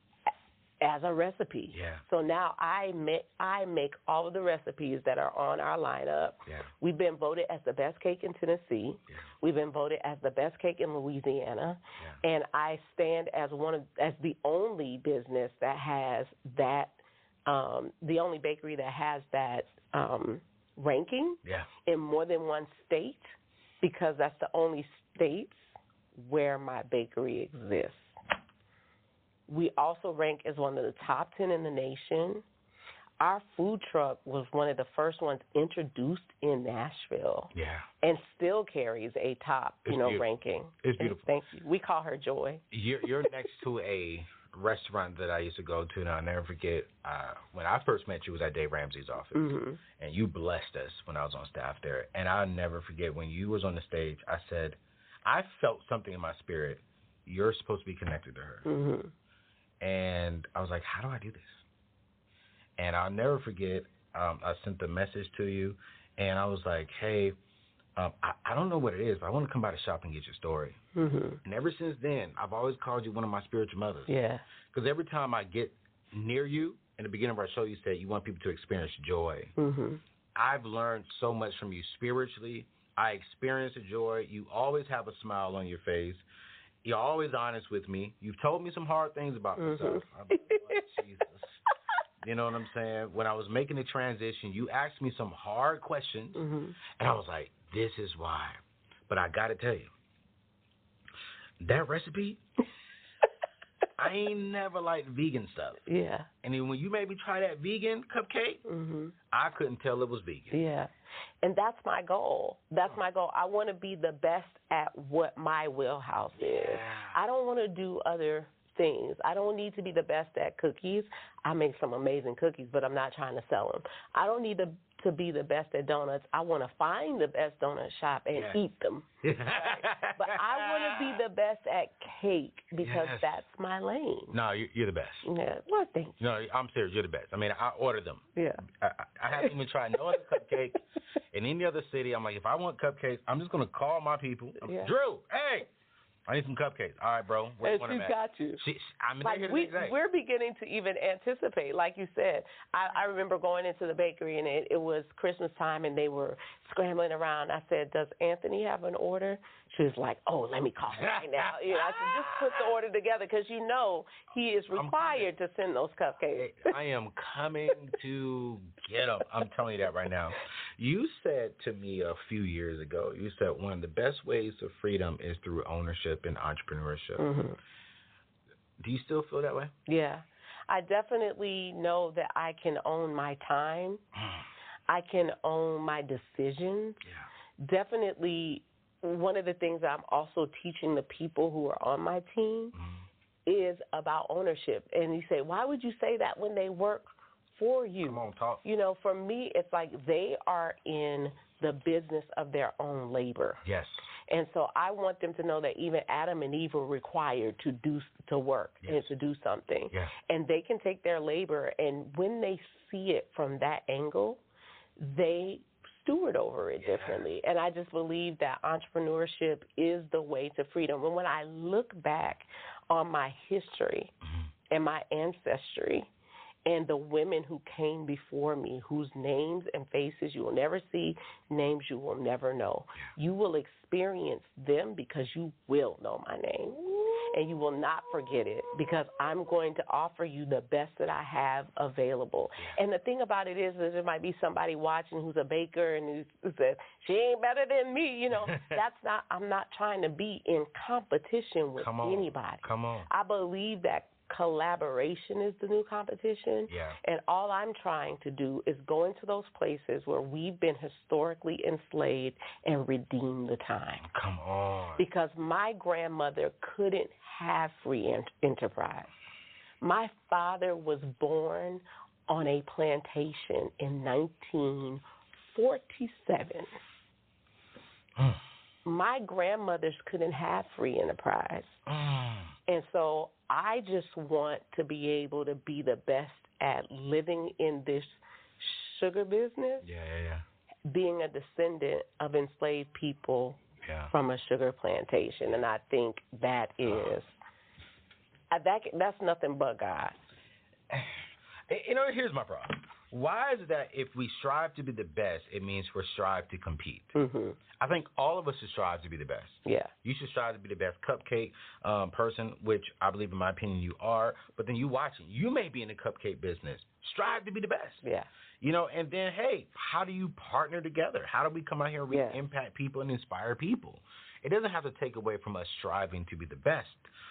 as a recipe. Yeah. So now I make I make all of the recipes that are on our lineup. Yeah. We've been voted as the best cake in Tennessee. Yeah. We've been voted as the best cake in Louisiana. Yeah. And I stand as one of as the only business that has that um, the only bakery that has that um, ranking yeah. in more than one state, because that's the only states where my bakery exists. We also rank as one of the top ten in the nation. Our food truck was one of the first ones introduced in Nashville. Yeah. And still carries a top, you it's know, beautiful. ranking. It's beautiful. Thank you. We call her Joy. You're, you're next to a restaurant that I used to go to, and I'll never forget, uh, when I first met you was at Dave Ramsey's office. Mm-hmm. And you blessed us when I was on staff there. And I'll never forget when you was on the stage, I said, I felt something in my spirit. You're supposed to be connected to her. Mm-hmm. And I was like, how do I do this? And I'll never forget, um, I sent the message to you, and I was like, hey, um, I, I don't know what it is, but I want to come by the shop and get your story. Mm-hmm. And ever since then, I've always called you one of my spiritual mothers. Yeah. Because every time I get near you, in the beginning of our show, you said you want people to experience joy. Mm-hmm. I've learned so much from you spiritually. I experience the joy. You always have a smile on your face. You're always honest with me. You've told me some hard things about Mm-hmm. myself. I'm like, oh, Jesus. You know what I'm saying? When I was making the transition, you asked me some hard questions, mm-hmm. and I was like, this is why. But I got to tell you, that recipe, I ain't never liked vegan stuff. Yeah. And then when you made me try that vegan cupcake, mm-hmm. I couldn't tell it was vegan. Yeah. And that's my goal. That's my goal. I want to be the best at what my wheelhouse is. Yeah. I don't want to do other things. I don't need to be the best at cookies. I make some amazing cookies, but I'm not trying to sell them. I don't need to to be the best at donuts. I want to find the best donut shop and yeah. eat them. Right? But I want to be the best at cake because yes. that's my lane. No, you're, you're the best. Yeah. Well, thank you. No, I'm serious. You're the best. I mean, I order them. Yeah. I, I haven't even tried no other cupcake in any other city. I'm like, if I want cupcakes, I'm just going to call my people. Yeah. Drew, hey, I need some cupcakes. All right, bro. Where and you she's at? got you. She, I mean, like we, we're beginning to even anticipate, like you said. I, I remember going into the bakery, and it, it was Christmas time, and they were scrambling around. I said, does Anthony have an order? She was like, oh, let me call him right now. You know, I said, just put the order together because you know he is required to send those cupcakes. I am coming to get them. I'm telling you that right now. You said to me a few years ago, you said one of the best ways to freedom is through ownership and entrepreneurship. Mm-hmm. Do you still feel that way? Yeah. I definitely know that I can own my time. I can own my decisions. Yeah. Definitely one of the things I'm also teaching the people who are on my team mm-hmm. is about ownership. And you say, why would you say that when they work for you? Come on, talk. You know, for me, it's like they are in the business of their own labor. Yes. And so I want them to know that even Adam and Eve were required to do to work yes. and to do something. Yes. And they can take their labor, and when they see it from that angle, they steward over it yeah. differently. And I just believe that entrepreneurship is the way to freedom. And when I look back on my history mm-hmm. and my ancestry and the women who came before me, whose names and faces you will never see, names you will never know, yeah. you will experience them because you will know my name. and you will not forget it because I'm going to offer you the best that I have available. And the thing about it is that there might be somebody watching who's a baker and who says, she ain't better than me. You know, that's not, I'm not trying to be in competition with Come on. anybody. Come on. I believe that collaboration is the new competition. Yeah. And all I'm trying to do is go into those places where we've been historically enslaved and redeem the time. Come on. Because my grandmother couldn't have free ent- enterprise. My father was born on a plantation in nineteen forty-seven. Mm. My grandmothers couldn't have free enterprise. Mm. And so I just want to be able to be the best at living in this sugar business, Yeah, yeah, yeah. being a descendant of enslaved people Yeah. from a sugar plantation. And I think that is, uh, that that's nothing but God. You know, here's my problem. Why is it that if we strive to be the best, it means we strive to compete? Mm-hmm. I think all of us should strive to be the best. Yeah. You should strive to be the best cupcake um, person, which I believe, in my opinion, you are. But then you watching. You may be in the cupcake business. Strive to be the best. Yeah. You know, and then, hey, how do you partner together? How do we come out here and we Yeah. impact people and inspire people? It doesn't have to take away from us striving to be the best.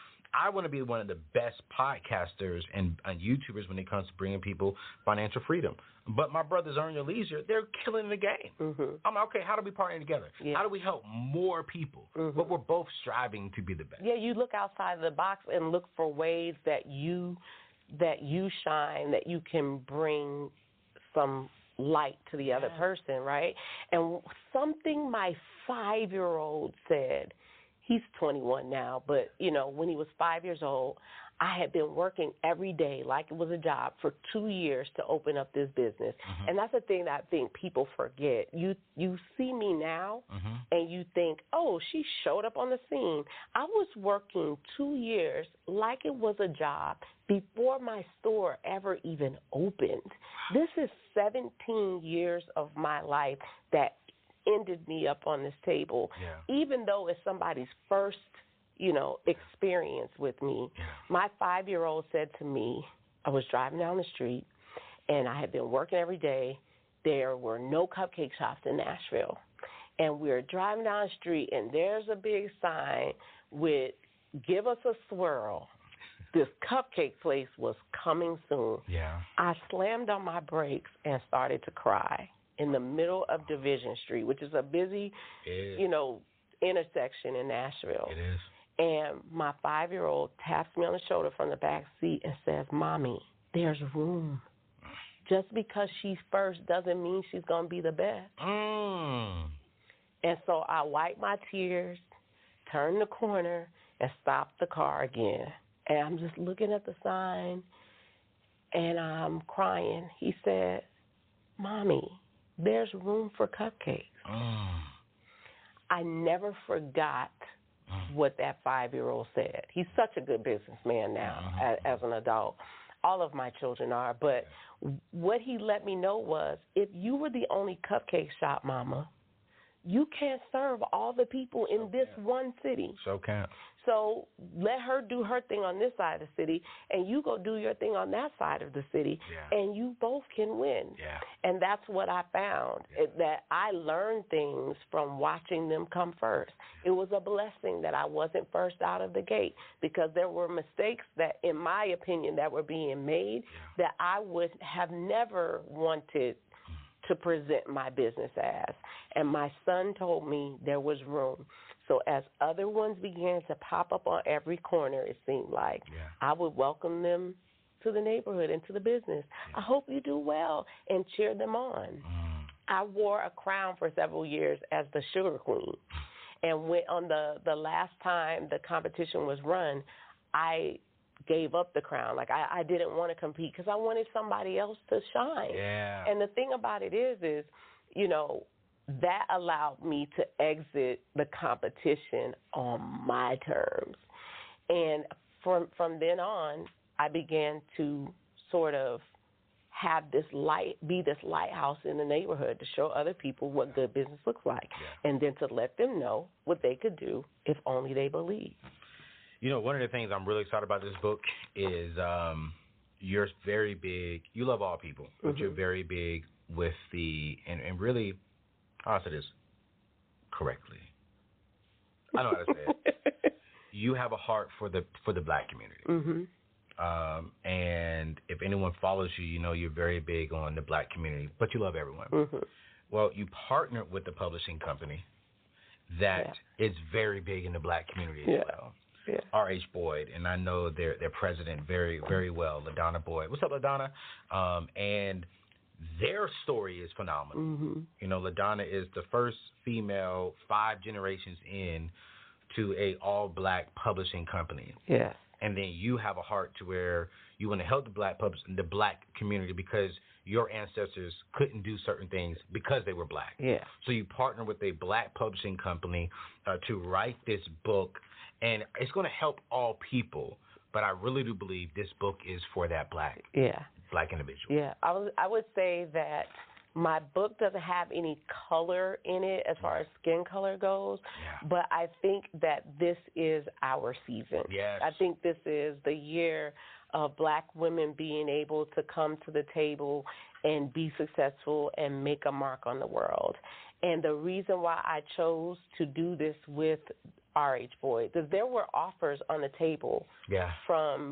I want to be one of the best podcasters and, and YouTubers when it comes to bringing people financial freedom. But my brothers Earn Your Leisure, they're killing the game. Mm-hmm. I'm like, okay, how do we partner together? Yeah. How do we help more people? Mm-hmm. But we're both striving to be the best. Yeah, you look outside the box and look for ways that you that you shine, that you can bring some light to the other person, right? And something my five-year-old said, he's twenty-one now, but, you know, when he was five years old, I had been working every day like it was a job for two years to open up this business. Mm-hmm. And that's the thing that I think people forget. You you see me now, Mm-hmm. and you think, oh, she showed up on the scene. I was working two years like it was a job before my store ever even opened. This is seventeen years of my life that ended me up on this table, Yeah. even though it's somebody's first, you know, experience with me. Yeah. My five-year-old said to me, I was driving down the street, and I had been working every day. There were no cupcake shops in Nashville. And we were driving down the street, and there's a big sign with, give us a swirl. This cupcake place was coming soon. Yeah. I slammed on my brakes and started to cry in the middle of Division Street, which is a busy, It is. you know, intersection in Nashville. It is. And my five-year-old taps me on the shoulder from the back seat and says, Mommy, there's room. Just because she's first doesn't mean she's going to be the best. Mm. And so I wiped my tears, turned the corner, and stopped the car again. And I'm just looking at the sign, and I'm crying. He said, Mommy, there's room for cupcakes. Mm. I never forgot Mm. what that five-year-old said. He's such a good businessman now Mm-hmm. as, as an adult. All of my children are. But what he let me know was, if you were the only cupcake shop, Mama, you can't serve all the people in this one city. So can't. So let her do her thing on this side of the city, and you go do your thing on that side of the city, Yeah. and you both can win. Yeah. And that's what I found, it, that I learned things from watching them come first. It was a blessing that I wasn't first out of the gate, because there were mistakes that, in my opinion, that were being made Yeah. that I would have never wanted to present my business as. And my son told me there was room. So as other ones began to pop up on every corner, it seemed like, Yeah. I would welcome them to the neighborhood and to the business. Yeah. I hope you do well, and cheer them on. Mm. I wore a crown for several years as the Sugar Queen. And when, on the, the last time the competition was run, I gave up the crown. Like, I, I didn't want to compete because I wanted somebody else to shine. Yeah. And the thing about it is, is, you know, that allowed me to exit the competition on my terms. And from from then on, I began to sort of have this light, be this lighthouse in the neighborhood to show other people what good business looks like, Yeah. and then to let them know what they could do if only they believe. You know, one of the things I'm really excited about this book is um, you're very big. You love all people, but mm-hmm. you're very big with the, and, and really, I'll say this correctly. I know how to say it. You have a heart for the for the black community. Mm-hmm. Um, and if anyone follows you, you know you're very big on the black community, but you love everyone. Mm-hmm. Well, you partnered with the publishing company that yeah. is very big in the black community as yeah. well. Yeah. R H. Boyd, and I know their their president very, very well, LaDonna Boyd. What's up, LaDonna? Um, and their story is phenomenal. Mm-hmm. You know, LaDonna is the first female five generations in to a all-black publishing company. Yes. And then you have a heart to where you want to help the black pub- the black community because your ancestors couldn't do certain things because they were black. Yeah. So you partner with a black publishing company uh, to write this book, and it's going to help all people. But I really do believe this book is for that black, yeah. black individual. Yeah, I was I would say that my book doesn't have any color in it as far as skin color goes, yeah. but I think that this is our season. Yes. I think this is the year of black women being able to come to the table and be successful and make a mark on the world. And the reason why I chose to do this with R H. Boyd, because there were offers on the table yeah. from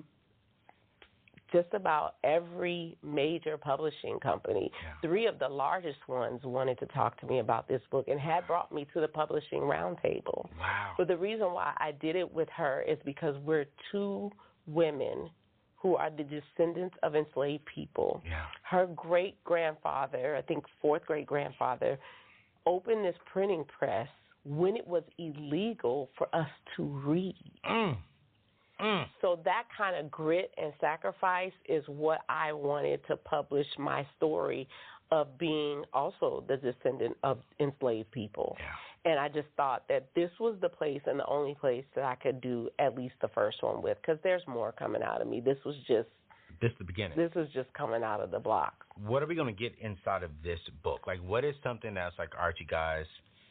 just about every major publishing company. Yeah. Three of the largest ones wanted to talk to me about this book and had brought me to the publishing roundtable. Wow. But the reason why I did it with her is because we're two women who are the descendants of enslaved people. Yeah. Her great-grandfather, I think fourth great-grandfather, opened this printing press when it was illegal for us to read. Mm. Mm. So that kind of grit and sacrifice is what I wanted to publish my story of being also the descendant of enslaved people. Yeah. And I just thought that this was the place and the only place that I could do at least the first one with, because there's more coming out of me. This was just this is the beginning. This is just coming out of the block. What are we going to get inside of this book? Like, what is something that's like, Archie, guys,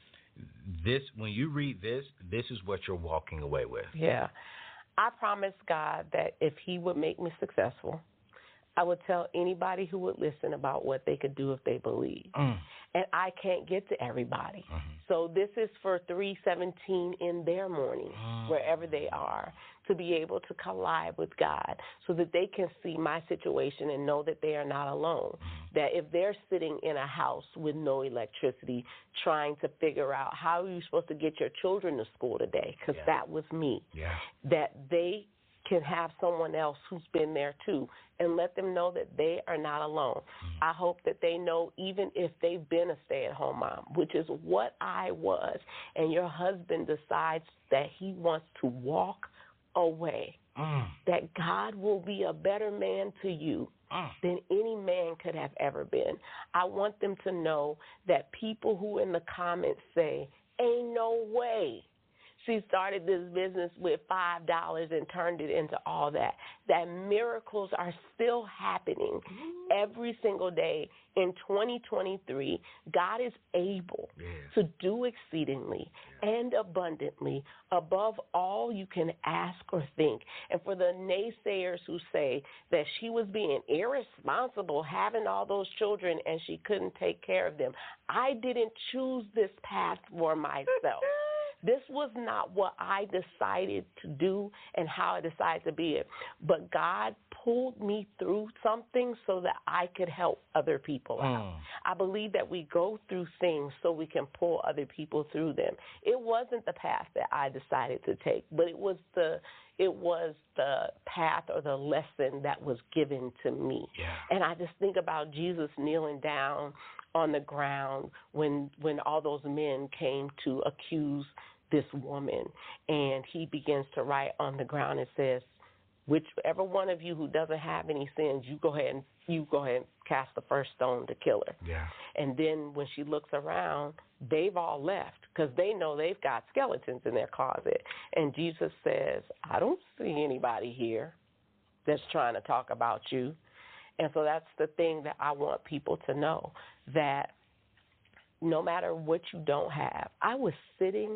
this, when you read this, this is what you're walking away with. Yeah. I promised God that if he would make me successful, I would tell anybody who would listen about what they could do if they believe. Mm. And I can't get to everybody. Mm-hmm. So this is for three seventeen in their morning, mm. wherever they are, to be able to collide with God so that they can see my situation and know that they are not alone. Mm. That if they're sitting in a house with no electricity trying to figure out how are you supposed to get your children to school today, because yeah. that was me, yeah. that they can have someone else who's been there too and let them know that they are not alone. Mm-hmm. I hope that they know even if they've been a stay-at-home mom, which is what I was, and your husband decides that he wants to walk away, mm. that God will be a better man to you mm. than any man could have ever been. I want them to know that people who in the comments say, ain't no way she started this business with five dollars and turned it into all that, that miracles are still happening every single day. In twenty twenty-three, God is able yes. to do exceedingly yeah. and abundantly above all you can ask or think. And for the naysayers who say that she was being irresponsible having all those children and she couldn't take care of them, I didn't choose this path for myself. This was not what I decided to do and how I decided to be it. But God pulled me through something so that I could help other people out. Mm. I believe that we go through things so we can pull other people through them. It wasn't the path that I decided to take, but it was the it was the path or the lesson that was given to me. Yeah. And I just think about Jesus kneeling down on the ground when when all those men came to accuse this woman, and he begins to write on the ground and says, whichever one of you who doesn't have any sins, you go ahead and you go ahead and cast the first stone to kill her. Yeah. And then when she looks around, they've all left because they know they've got skeletons in their closet. And Jesus says, I don't see anybody here that's trying to talk about you. And so that's the thing that I want people to know, that no matter what you don't have, I was sitting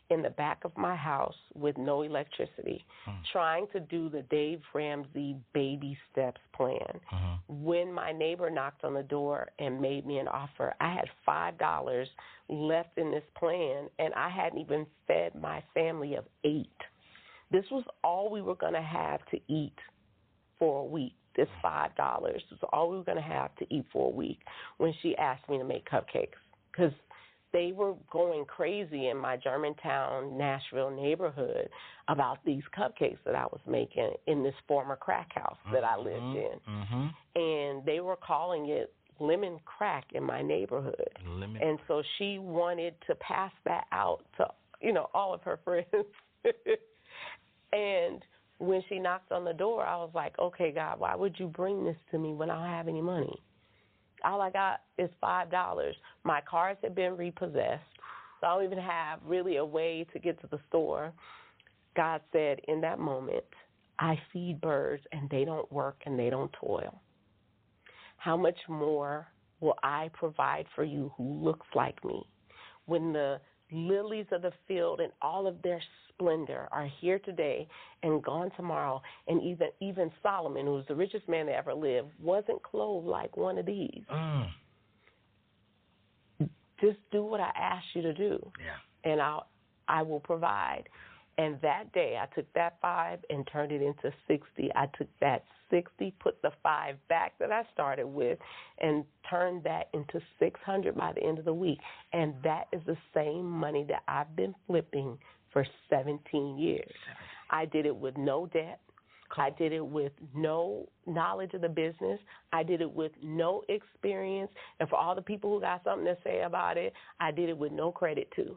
in the back of my house with no electricity, mm. trying to do the Dave Ramsey baby steps plan. Mm-hmm. When my neighbor knocked on the door and made me an offer, I had five dollars left in this plan, and I hadn't even fed my family of eight. This was all we were going to have to eat for a week. This five dollars was all we were going to have to eat for a week when she asked me to make cupcakes, because they were going crazy in my Germantown, Nashville neighborhood about these cupcakes that I was making in this former crack house that I lived in. Mm-hmm. And they were calling it lemon crack in my neighborhood. Lemon. And so she wanted to pass that out to, you know, all of her friends. And when she knocked on the door, I was like, okay, God, why would you bring this to me when I don't have any money? All I got is five dollars. My cars had been repossessed, so I don't even have really a way to get to the store. God said in that moment, I feed birds, and they don't work and they don't toil. How much more will I provide for you who looks like me? When the lilies of the field and all of their splendor are here today and gone tomorrow, and even even Solomon, who was the richest man that ever lived, wasn't clothed like one of these. Mm. Just do what I asked you to do, yeah. and I'll I will provide. And that day, I took that five and turned it into sixty. I took that sixty, put the five back that I started with, and turned that into six hundred by the end of the week. And that is the same money that I've been flipping for seventeen years. I did it with no debt. I did it with no knowledge of the business. I did it with no experience. And for all the people who got something to say about it, I did it with no credit, too.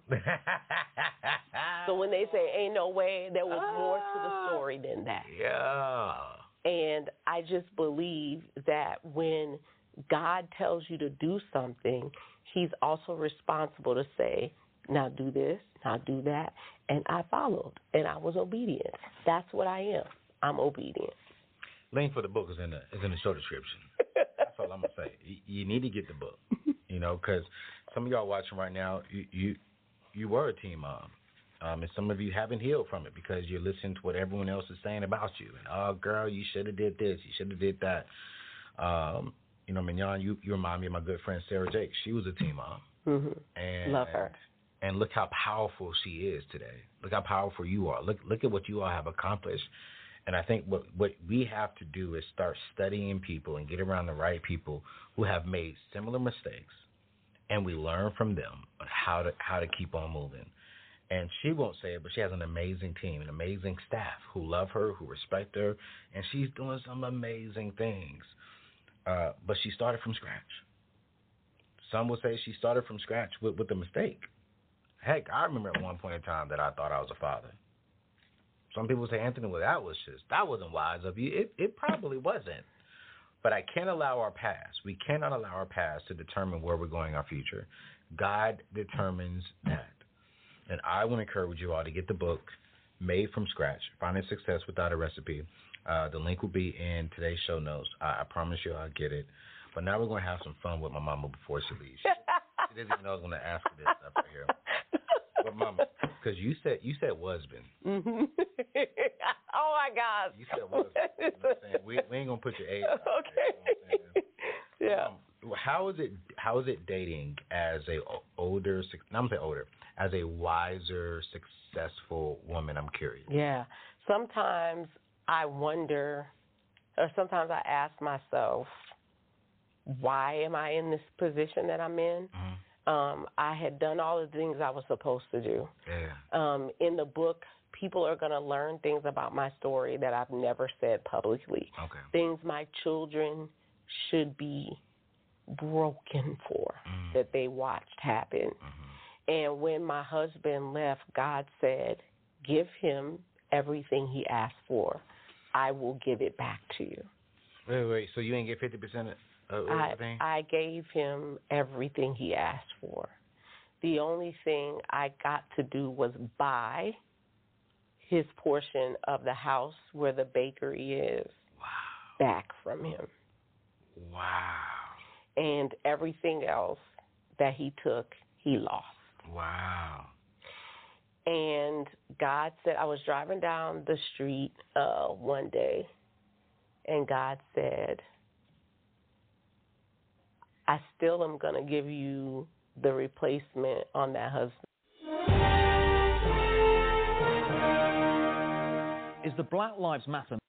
So when they say, ain't no way, there was more to the story than that. Yeah. And I just believe that when God tells you to do something, he's also responsible to say, now do this, now do that. And I followed, and I was obedient. That's what I am. I'm obedient. Link for the book is in the is in the show description. That's all I'm gonna say. You, you need to get the book, you know, because some of y'all watching right now, you you, you were a teen mom, um, and some of you haven't healed from it because you're listening to what everyone else is saying about you. And oh, girl, you should have did this, you should have did that. Um, you know, Mignon, you you remind me of my good friend Sarah Jake. She was a teen mom, mm-hmm. and love her. And look how powerful she is today. Look how powerful you are. Look look at what you all have accomplished. And I think what, what we have to do is start studying people and get around the right people who have made similar mistakes, and we learn from them on how to how to keep on moving. And she won't say it, but she has an amazing team, an amazing staff who love her, who respect her, and she's doing some amazing things. Uh, but she started from scratch. Some will say she started from scratch with, with a mistake. Heck, I remember at one point in time that I thought I was a father. Some people say, Anthony, well, that was just, that wasn't wise of you. It, it probably wasn't. But I can't allow our past. We cannot allow our past to determine where we're going in our future. God determines that. And I want to encourage you all to get the book, Made from Scratch, Finding Success Without a Recipe. Uh, the link will be in today's show notes. I, I promise you I'll get it. But now we're going to have some fun with my mama before she leaves. She, she didn't even know I was going to ask her this stuff right here. But mama, because you said you said husband. Mm-hmm. Oh my gosh. You said husband. You know what I'm saying? We, we ain't gonna put your age. Okay. You know yeah. Um, how is it? How is it dating as a older? I'm saying older, as a wiser, successful woman? I'm curious. Yeah. Sometimes I wonder, or sometimes I ask myself, why am I in this position that I'm in? Mm-hmm. Um, I had done all the things I was supposed to do. Yeah. Um, in the book, people are going to learn things about my story that I've never said publicly. Okay. Things my children should be broken for, mm. that they watched happen. Mm-hmm. And when my husband left, God said, give him everything he asked for. I will give it back to you. Wait, wait, so you ain't get fifty percent of Uh, I, I gave him everything he asked for. The only thing I got to do was buy his portion of the house where the bakery is wow. back from him. Wow. And everything else that he took, he lost. Wow. And God said, I was driving down the street uh, one day, and God said, I still am going to give you the replacement on that husband. Is the Black Lives Matter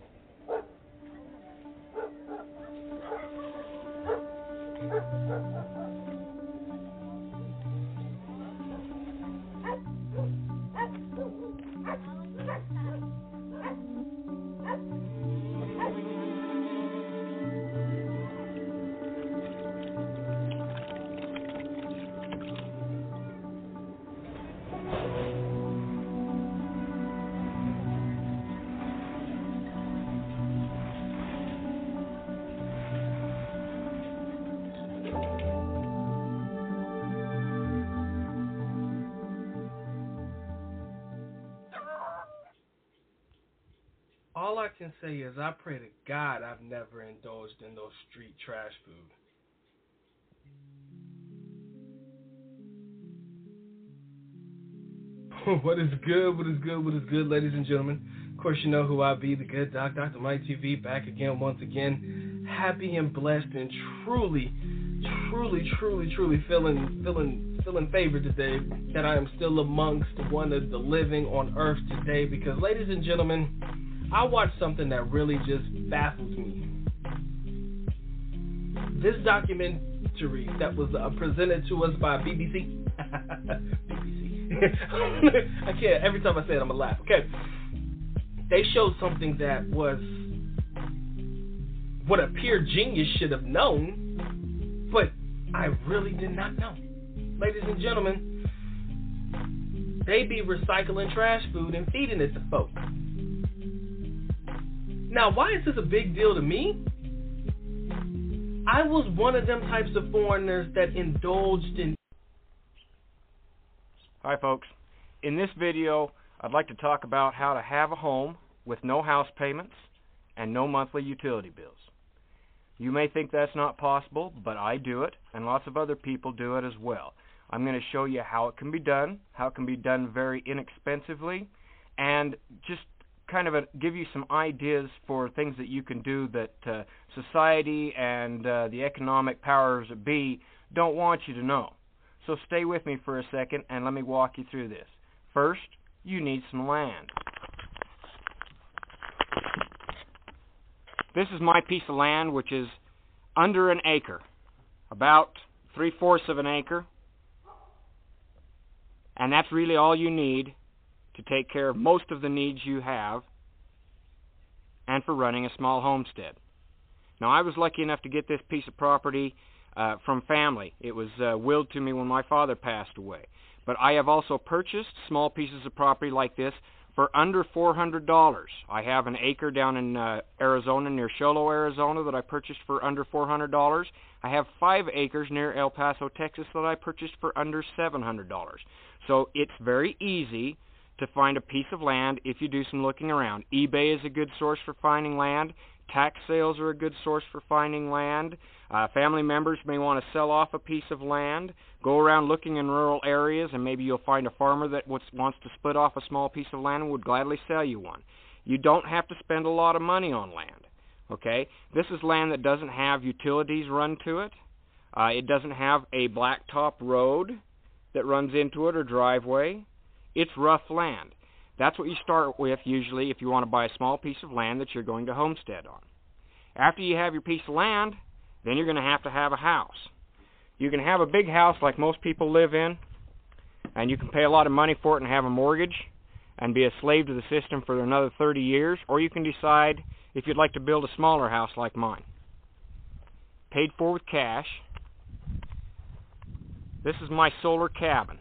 All I can say is I pray to God I've never indulged in those street trash food. What is good, what is good, what is good, ladies and gentlemen? Of course, you know who I be, the good doc, Doctor Mike T V, back again, once again. Happy and blessed and truly, truly, truly, truly feeling, feeling, feeling favored today that I am still amongst one of the living on earth today because, ladies and gentlemen, I watched something that really just baffles me. This documentary that was uh, presented to us by B B C. B B C. I can't. Every time I say it, I'm going to laugh. Okay. They showed something that was what a pure genius should have known, but I really did not know. Ladies and gentlemen, they be recycling trash food and feeding it to folks. Now, why is this a big deal to me? I was one of them types of foreigners that indulged in... Hi, folks. In this video, I'd like to talk about how to have a home with no house payments and no monthly utility bills. You may think that's not possible, but I do it, and lots of other people do it as well. I'm going to show you how it can be done, how it can be done very inexpensively, and just kind of a, give you some ideas for things that you can do that uh, society and uh, the economic powers that be don't want you to know. So stay with me for a second and let me walk you through this. First, you need some land. This is my piece of land, which is under an acre, about three-fourths of an acre, and that's really all you need to take care of most of the needs you have and for running a small homestead. Now, I was lucky enough to get this piece of property uh, from family. It was uh, willed to me when my father passed away. But I have also purchased small pieces of property like this for under four hundred dollars. I have an acre down in uh, Arizona, near Show Low, Arizona, that I purchased for under four hundred dollars. I have five acres near El Paso, Texas, that I purchased for under seven hundred dollars. So it's very easy to find a piece of land if you do some looking around. eBay is a good source for finding land. Tax sales are a good source for finding land. Uh, family members may want to sell off a piece of land. Go around looking in rural areas, and maybe you'll find a farmer that wants to split off a small piece of land and would gladly sell you one. You don't have to spend a lot of money on land. Okay? This is land that doesn't have utilities run to it. Uh, it doesn't have a blacktop road that runs into it or driveway. It's rough land. That's what you start with usually if you want to buy a small piece of land that you're going to homestead on. After you have your piece of land, then you're going to have to have a house. You can have a big house like most people live in, and you can pay a lot of money for it and have a mortgage and be a slave to the system for another thirty years, or you can decide if you'd like to build a smaller house like mine. Paid for with cash. This is my solar cabin.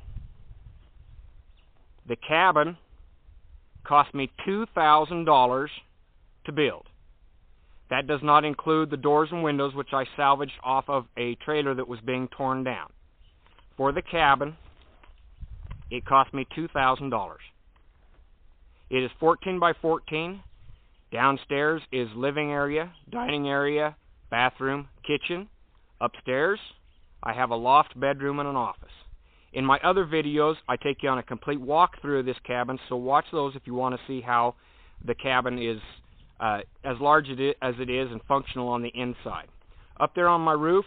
The cabin cost me two thousand dollars to build. That does not include the doors and windows, which I salvaged off of a trailer that was being torn down. For the cabin, it cost me two thousand dollars. It is fourteen by fourteen. Downstairs is living area, dining area, bathroom, kitchen. Upstairs, I have a loft, bedroom, and an office. In my other videos, I take you on a complete walkthrough of this cabin, so watch those if you want to see how the cabin is uh, as large as it is and functional on the inside. Up there on my roof,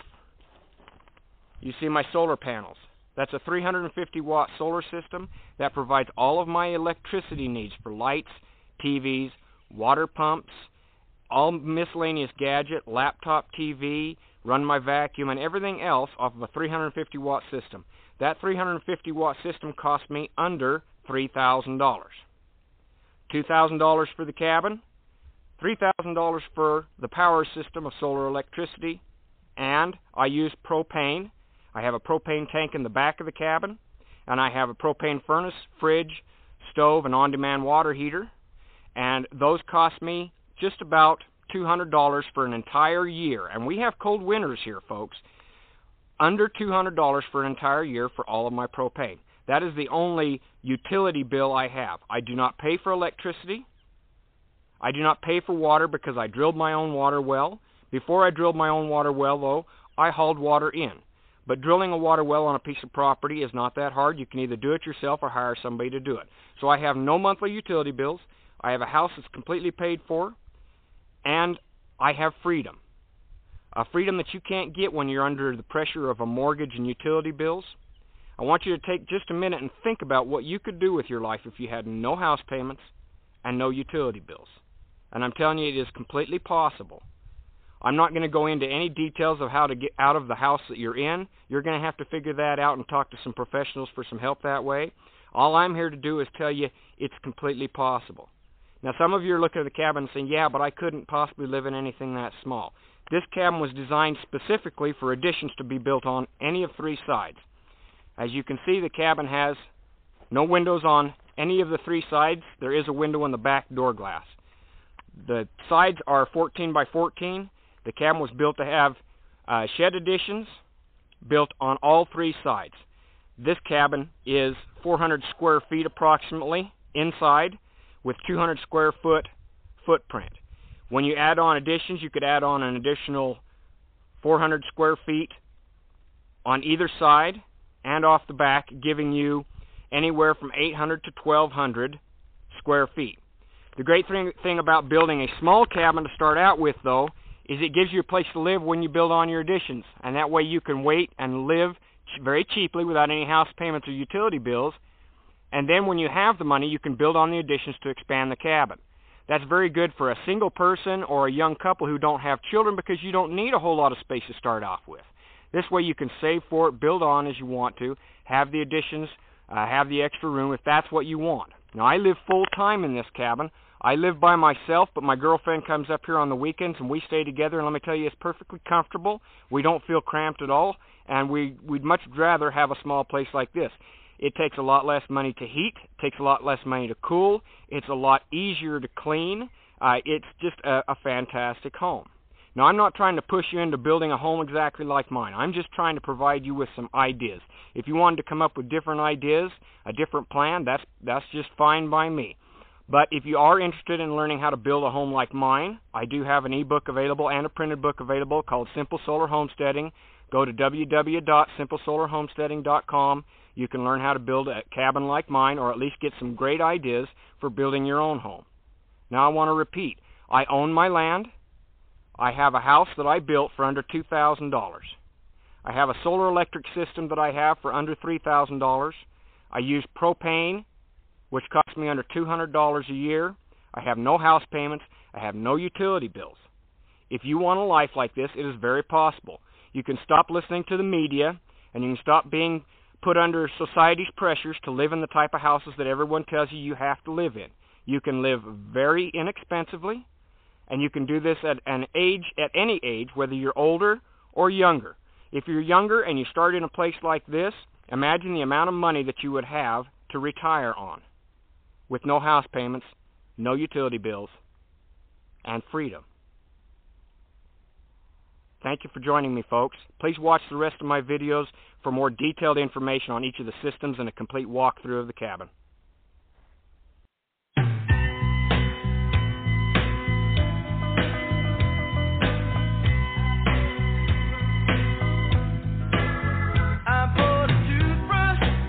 you see my solar panels. That's a three hundred fifty watt solar system that provides all of my electricity needs for lights, T Vs, water pumps, all miscellaneous gadget, laptop T V, run my vacuum, and everything else off of a three hundred fifty watt system. That three hundred fifty watt system cost me under three thousand dollars. two thousand dollars for the cabin, three thousand dollars for the power system of solar electricity, and I use propane. I have a propane tank in the back of the cabin, and I have a propane furnace, fridge, stove, and on-demand water heater, and those cost me just about two hundred dollars for an entire year. And we have cold winters here, folks. Under two hundred dollars for an entire year for all of my propane. That is the only utility bill I have. I do not pay for electricity. I do not pay for water because I drilled my own water well. Before I drilled my own water well, though, I hauled water in. But drilling a water well on a piece of property is not that hard. You can either do it yourself or hire somebody to do it. So I have no monthly utility bills. I have a house that's completely paid for, and I have freedom. A freedom that you can't get when you're under the pressure of a mortgage and utility bills. I want you to take just a minute and think about what you could do with your life if you had no house payments and no utility bills. And I'm telling you, it is completely possible. I'm not going to go into any details of how to get out of the house that you're in. You're going to have to figure that out and talk to some professionals for some help that way. All I'm here to do is tell you it's completely possible. Now, some of you are looking at the cabin and saying, yeah, but I couldn't possibly live in anything that small. This cabin was designed specifically for additions to be built on any of three sides. As you can see, the cabin has no windows on any of the three sides. There is a window in the back door glass. The sides are fourteen by fourteen. The cabin was built to have uh, shed additions built on all three sides. This cabin is four hundred square feet approximately inside with two hundred square foot footprint. When you add on additions, you could add on an additional four hundred square feet on either side and off the back, giving you anywhere from eight hundred to twelve hundred square feet. The great thing, thing about building a small cabin to start out with, though, is it gives you a place to live when you build on your additions. And that way you can wait and live very cheaply without any house payments or utility bills. And then when you have the money, you can build on the additions to expand the cabin. That's very good for a single person or a young couple who don't have children because you don't need a whole lot of space to start off with. This way you can save for it, build on as you want to, have the additions, uh, have the extra room if that's what you want. Now, I live full-time in this cabin. I live by myself, but my girlfriend comes up here on the weekends, and we stay together, and let me tell you, it's perfectly comfortable. We don't feel cramped at all, and we, we'd much rather have a small place like this. It takes a lot less money to heat, takes a lot less money to cool, it's a lot easier to clean. Uh, it's just a, a fantastic home. Now, I'm not trying to push you into building a home exactly like mine. I'm just trying to provide you with some ideas. If you wanted to come up with different ideas, a different plan, that's that's just fine by me. But if you are interested in learning how to build a home like mine, I do have an ebook available and a printed book available called Simple Solar Homesteading. Go to w w w dot simple solar homesteading dot com. You can learn how to build a cabin like mine, or at least get some great ideas for building your own home. Now, I want to repeat. I own my land. I have a house that I built for under two thousand dollars. I have a solar electric system that I have for under three thousand dollars. I use propane, which costs me under two hundred dollars a year. I have no house payments. I have no utility bills. If you want a life like this, it is very possible. You can stop listening to the media, and you can stop being put under society's pressures to live in the type of houses that everyone tells you you have to live in. You can live very inexpensively, and you can do this at an age, at any age, whether you're older or younger. If you're younger and you start in a place like this, imagine the amount of money that you would have to retire on, with no house payments, no utility bills, and freedom. Thank you for joining me, folks. Please watch the rest of my videos for more detailed information on each of the systems and a complete walkthrough of the cabin. I bought a toothbrush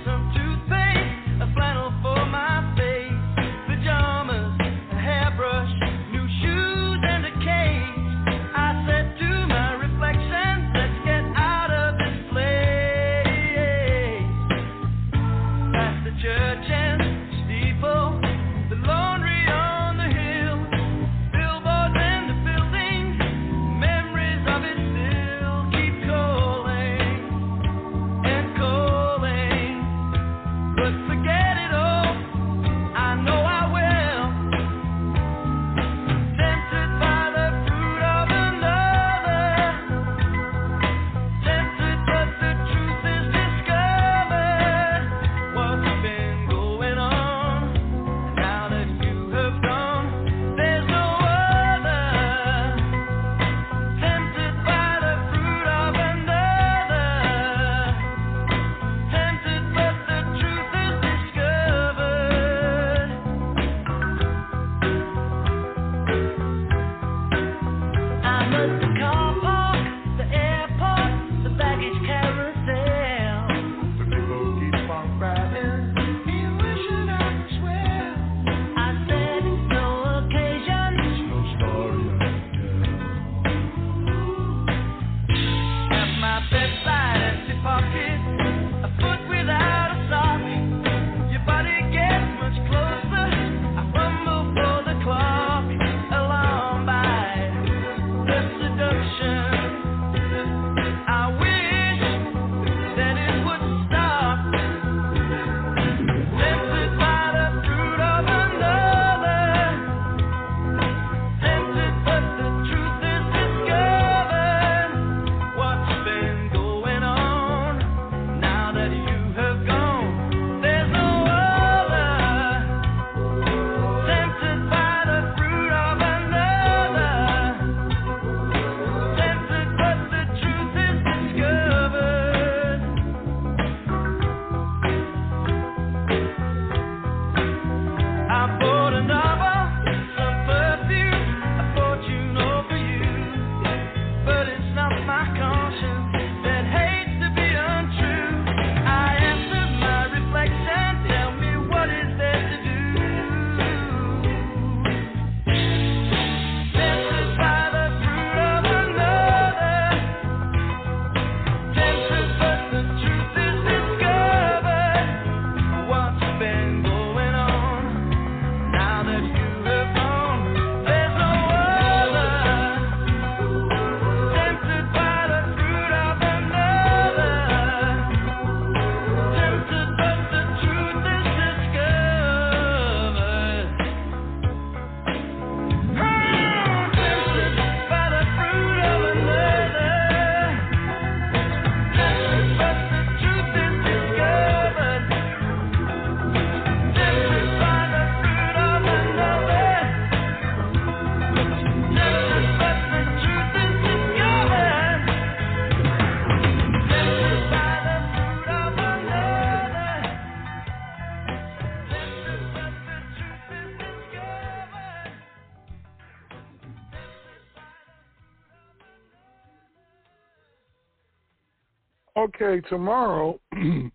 Okay, tomorrow, from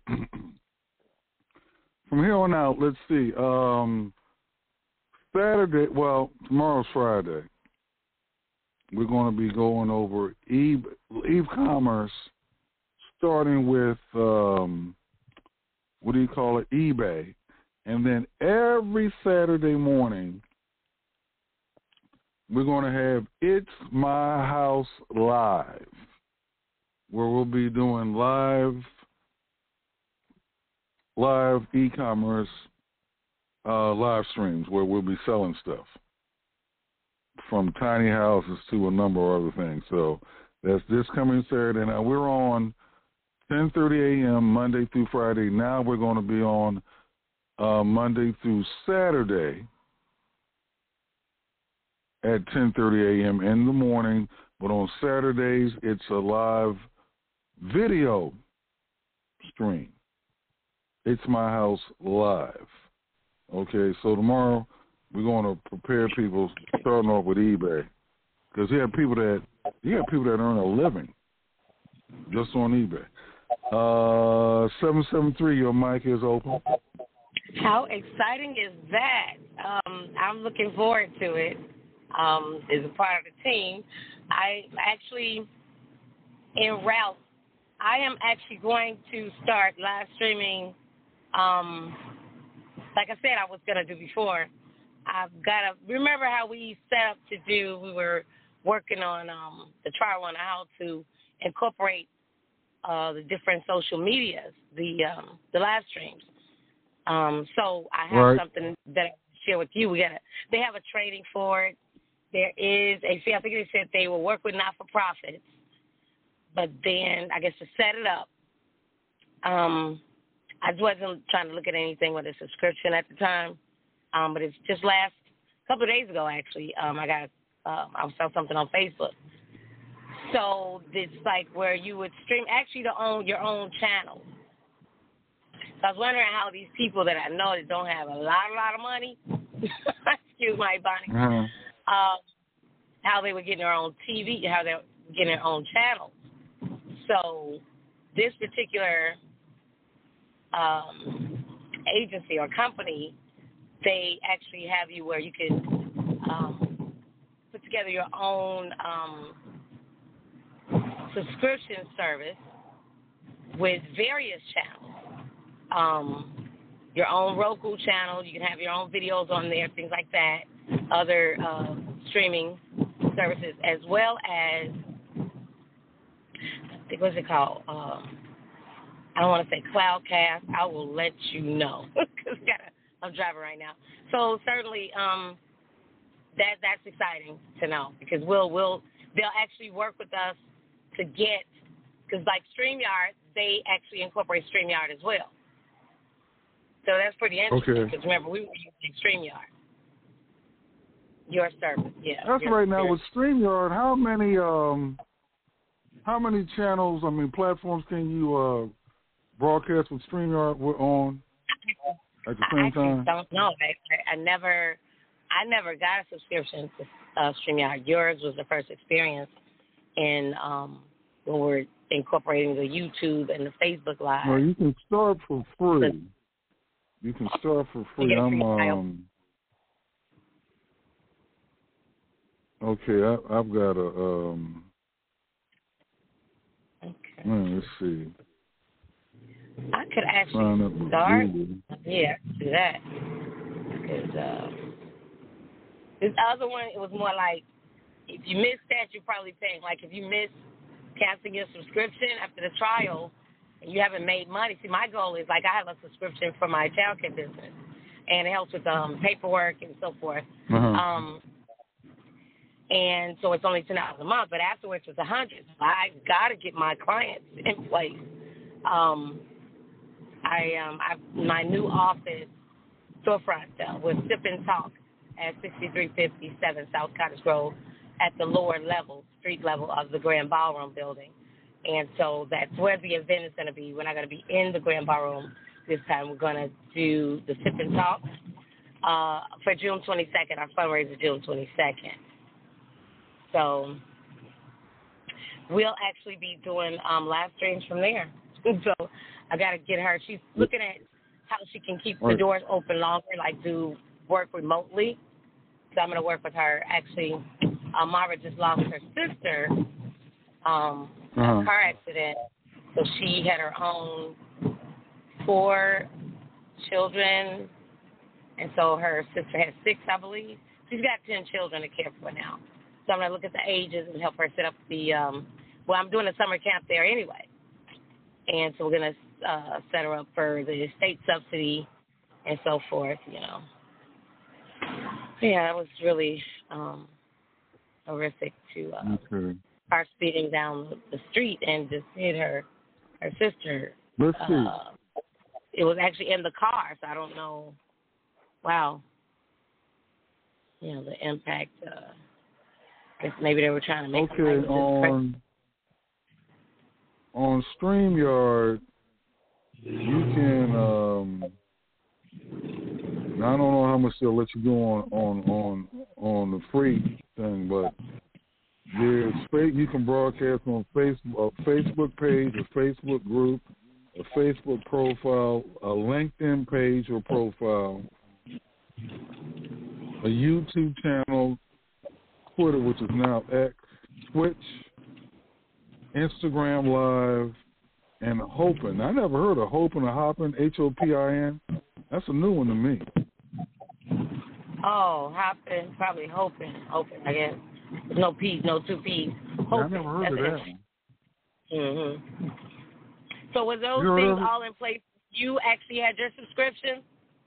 here on out, let's see. Um, Saturday, well, tomorrow's Friday. We're going to be going over e- e-commerce, starting with, um, what do you call it, eBay. And then every Saturday morning, we're going to have It's My House Live, where we'll be doing live live e-commerce uh, live streams where we'll be selling stuff, from tiny houses to a number of other things. So that's this coming Saturday. Now we're on ten thirty a.m. Monday through Friday. Now we're going to be on uh, Monday through Saturday at ten thirty a.m. in the morning. But on Saturdays, it's a live video stream. It's My House Live. Okay, so tomorrow we're going to prepare people, starting off with eBay, because you have people that you have people that earn a living just on eBay. Uh, seven seven three, your mic is open. How exciting is that? Um, I'm looking forward to it. Um, as a part of the team, I actually en route. I am actually going to start live streaming. Um, like I said, I was going to do before. I've got to remember how we set up to do. We were working on um, the trial on how to incorporate uh, the different social medias, the um, the live streams. Um, so I have right. something that I share with you. We got they have a training for it. There is a fee. I think they said they will work with not-for-profits, but then I guess to set it up, um, I wasn't trying to look at anything with a subscription at the time, um, but it's just last couple of days ago actually. Um, I got um, I saw something on Facebook. So it's like where you would stream actually to own your own channel. So I was wondering how these people that I know that don't have a lot, a lot of money, excuse my Bonnie, uh-huh. um, how they would get their own T V, how they would get their own channel. So this particular um, agency or company, they actually have you where you can um, put together your own um, subscription service with various channels. Um, your own Roku channel, you can have your own videos on there, things like that, other uh, streaming services, as well as, I think, what's it called? Um, I don't want to say Cloudcast. I will let you know, because I'm driving right now. So certainly um, that that's exciting to know, because we'll, we'll, they'll actually work with us to get, because like StreamYard, they actually incorporate StreamYard as well. So that's pretty interesting, because okay. remember, we were using StreamYard. Your service, yeah. That's your, right. Now your, with StreamYard, how many um, how many channels, I mean, platforms can you uh, broadcast with StreamYard on at the same I time? I don't know. I, I never, I never got a subscription to uh, StreamYard. Yours was the first experience in um, when we're incorporating the YouTube and the Facebook Live. No, you can start for free. You can start for free. I'm um. Okay, I, I've got a um. Okay. Man, let's see. I could actually start. Yeah, do that. Because uh, this other one, it was more like, if you missed that, you're probably paying. Like if you miss canceling your subscription after the trial, and you haven't made money. See, my goal is, like, I have a subscription for my child care business, and it helps with um, paperwork and so forth. Uh-huh. Um, and so it's only ten dollars a month, but afterwards it's a hundred. So I got to get my clients in place. Um, I um, I my new office storefront uh, was Sip and Talk at sixty-three fifty-seven South Cottage Grove at the lower level, street level of the Grand Ballroom building. And so that's where the event is going to be. We're not going to be in the Grand Ballroom this time. We're going to do the Sip and Talk uh, for June twenty-second. Our fundraiser is June twenty-second. So we'll actually be doing um, live streams from there. So I got to get her. She's looking at how she can keep the doors open longer, like do work remotely. So I'm going to work with her. Actually, uh, Mara just lost her sister um, in Uh-huh. a car accident. So she had her own four children, and so her sister has six, I believe. She's got ten children to care for now. So I'm going to look at the ages and help her set up the, um, well, I'm doing a summer camp there anyway. And so we're going to uh, set her up for the state subsidy and so forth, you know. Yeah, it was really um, horrific to uh, Okay. her speeding down the street and just hit her, her sister. Let's see. Uh, it was actually in the car, so I don't know. Wow. You know, the impact. Uh, I guess maybe they were trying to make Okay, on, on StreamYard, you can, um, now I don't know how much they'll let you do on, on, on, on the free thing, but there's, you can broadcast on Facebook, a Facebook page, a Facebook group, a Facebook profile, a LinkedIn page or profile, a YouTube channel, Twitter, which is now X, Twitch, Instagram Live, and Hopin. I never heard of Hopin or Hoppin, H O P I N. That's a new one to me. Oh, Hoppin, probably hoping, hoping, I guess. No P's, no two P's. Yeah, I never heard That's of that it. one. Mm-hmm. So were those You things heard of- all in place? You actually had your subscription?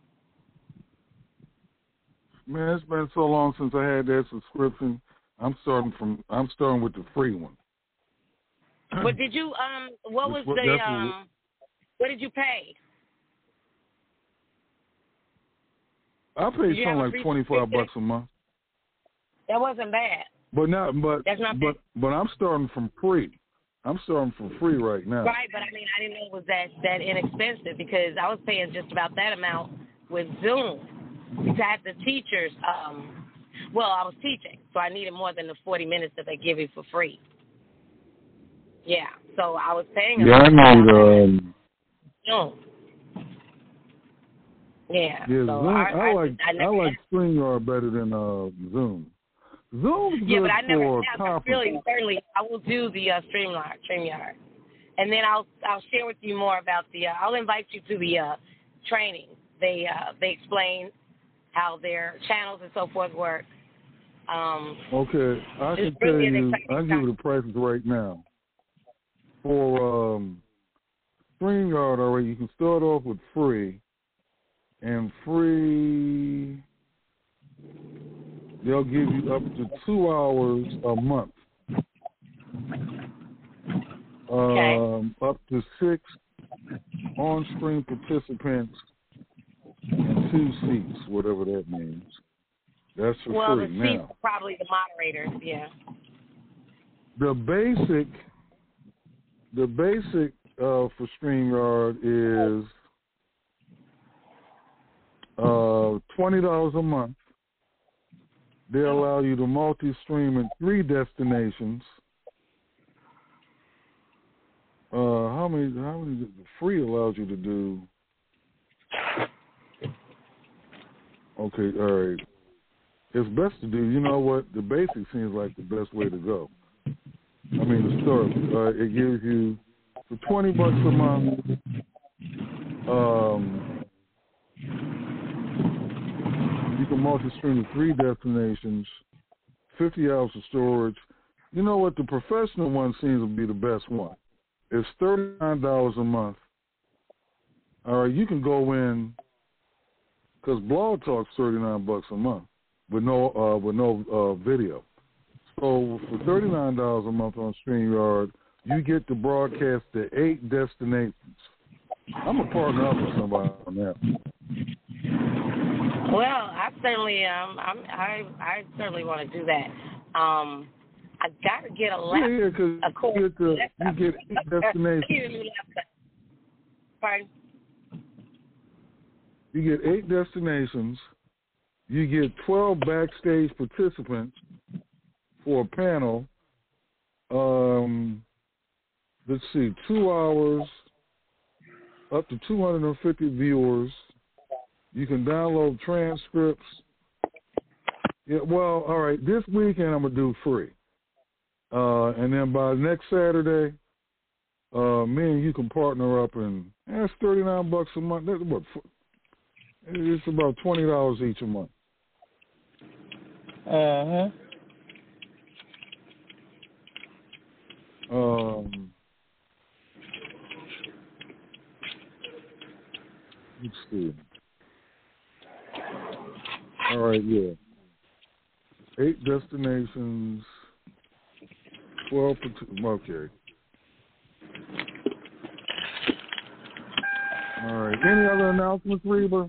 Man, it's been so long since I had that subscription. I'm starting from. I'm starting with the free one. But did you um? What was Which- the that's what- um? What did you pay? I Did paid you have something a like free twenty-five subscription? bucks a month. That wasn't bad. But not. But That's not but but I'm starting from free. I'm starting from free right now. Right, but I mean, I didn't know it was that that inexpensive because I was paying just about that amount with Zoom. Because I had the teachers. Um, well, I was teaching, so I needed more than the forty minutes that they give you for free. Yeah, so I was paying. Yeah, I need. Um, Zoom. Yeah. yeah, so Zoom. I, I, I, like. I, I, never like StreamYard better than uh, Zoom. Zoom's Yeah, good but I never for have. conferences. Really, certainly, I will do the uh, Streamyard, Streamyard, and then I'll I'll share with you more about the. Uh, I'll invite you to the uh, training. They uh, they explain how their channels and so forth work. Um, Okay, I can it's tell really an you. exciting I can give you the prices right now. For um, StreamYard, already, you can start off with free, and free. They'll give you up to two hours a month. Okay. Um, up to six on-screen participants and two seats, whatever that means. That's for well, free the seats now. are probably the moderators. Yeah. The basic, the basic uh, for StreamYard is uh, twenty dollars a month. They allow you to multi-stream in three destinations. Uh, how many? How many? The free allows you to do. Okay, all right. It's best to do. You know what? The basic seems like the best way to go. I mean, the start. Uh, it gives you for twenty bucks a month. Um, you can multi-stream to three destinations, fifty hours of storage. You know what? The professional one seems to be the best one. It's thirty-nine dollars a month. All right, you can go in because Blog Talk's thirty-nine bucks a month with no uh, with no uh, video. So for thirty-nine dollars a month on StreamYard, you get to broadcast to eight destinations. I'm a partner up with somebody on that. Well, I certainly um I'm, I I certainly want to do that. Um, I got to get a laptop. Yeah, yeah, because you get the, you get eight destinations. I need a new laptop. Pardon? You get eight destinations. You get twelve backstage participants for a panel. Um, let's see, two hours up to two hundred fifty viewers. You can download transcripts. Yeah, well, all right. This weekend I'm gonna do free, uh, and then by next Saturday, uh, me and you can partner up, and that's thirty-nine bucks a month. That's what? It's about twenty dollars each a month. Uh huh. Um. Let's see. All right, yeah. Eight destinations, twelve, okay. All right. Any other announcements, Reba?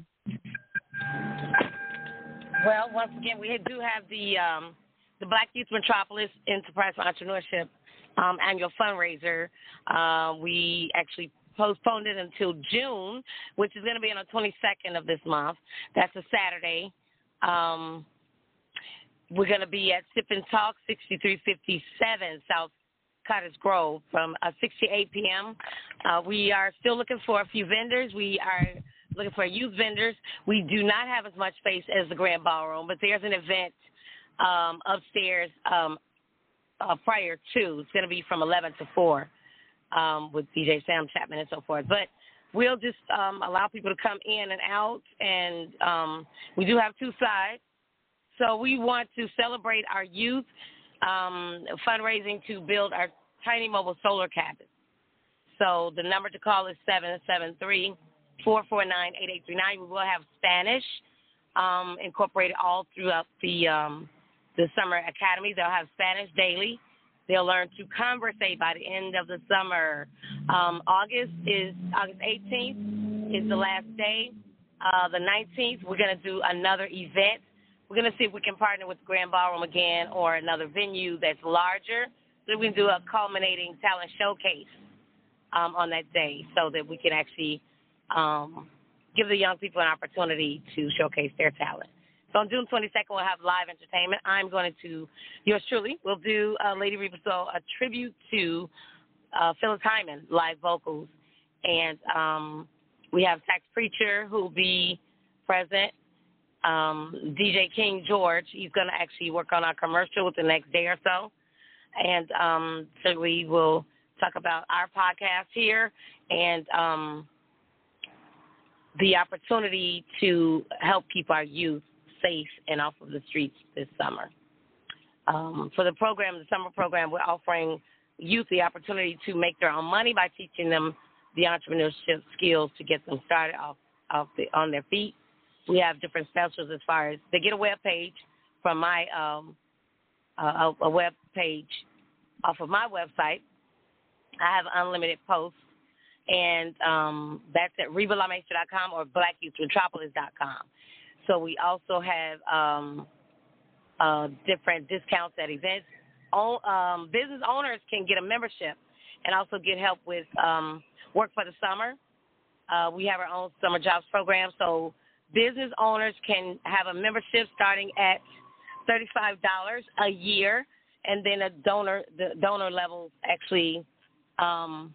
Well, once again, we do have the um, the Black Youth Metropolis Enterprise for Entrepreneurship um, annual fundraiser. Uh, we actually postponed it until June, which is going to be on the twenty-second of this month. That's a Saturday. Um, we're going to be at Sip and Talk, sixty-three fifty-seven South Cottage Grove from uh, six to eight p.m. Uh, we are still looking for a few vendors. We are looking for youth vendors. We do not have as much space as the Grand Ballroom, but there's an event um, upstairs um, uh, prior to. It's going to be from eleven to four um, with D J Sam Chapman and so forth. But we'll just um, allow people to come in and out, and um, we do have two sides. So we want to celebrate our youth, um, fundraising to build our tiny mobile solar cabin. So the number to call is seven seven three, four four nine, eight eight three nine. We will have Spanish um, incorporated all throughout the um, the summer academy. They'll have Spanish daily. They'll learn to conversate by the end of the summer. Um, August is August eighteenth is the last day. Uh, the nineteenth, we're going to do another event. We're going to see if we can partner with the Grand Ballroom again or another venue that's larger, so we can do a culminating talent showcase um, on that day, so that we can actually um, give the young people an opportunity to showcase their talent. So on June twenty-second, we'll have live entertainment. I'm going to, yours truly, we'll do uh, Lady Reba So, a tribute to uh, Phyllis Hyman, live vocals. And um, we have Sax Preacher, who will be present. Um, D J King George, he's going to actually work on our commercial with the next day or so. And um, so we will talk about our podcast here and um, the opportunity to help keep our youth safe and off of the streets this summer. Um, for the program, the summer program, we're offering youth the opportunity to make their own money by teaching them the entrepreneurship skills to get them started off, off the, on their feet. We have different specials as far as they get a web page from my um, uh, a web page off of my website. I have unlimited posts, and um, that's at Reba LaMestra dot com or Black Youth Metropolis dot com. So we also have um, uh, different discounts at events. O- um, business owners can get a membership and also get help with um, work for the summer. Uh, we have our own summer jobs program, so business owners can have a membership starting at thirty-five dollars a year, and then a donor, the donor levels actually, um,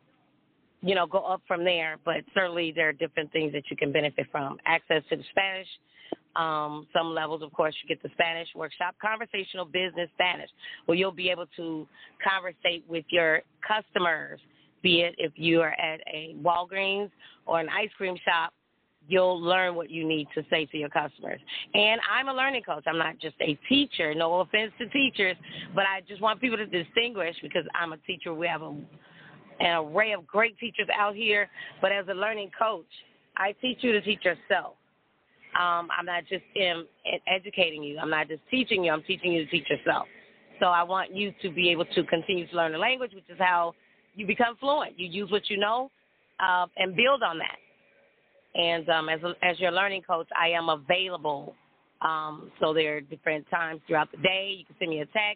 you know, go up from there. But certainly there are different things that you can benefit from. Access to the Spanish, um, some levels, of course, you get the Spanish workshop, conversational business Spanish, where you'll be able to conversate with your customers, be it if you are at a Walgreens or an ice cream shop. You'll learn what you need to say to your customers. And I'm a learning coach. I'm not just a teacher. No offense to teachers, but I just want people to distinguish because I'm a teacher. We have a, an array of great teachers out here, but as a learning coach, I teach you to teach yourself. Um, I'm not just in, in educating you. I'm not just teaching you. I'm teaching you to teach yourself. So I want you to be able to continue to learn the language, which is how you become fluent. You use what you know uh, and build on that. And um, as a, as your learning coach, I am available. Um, so there are different times throughout the day. You can send me a text.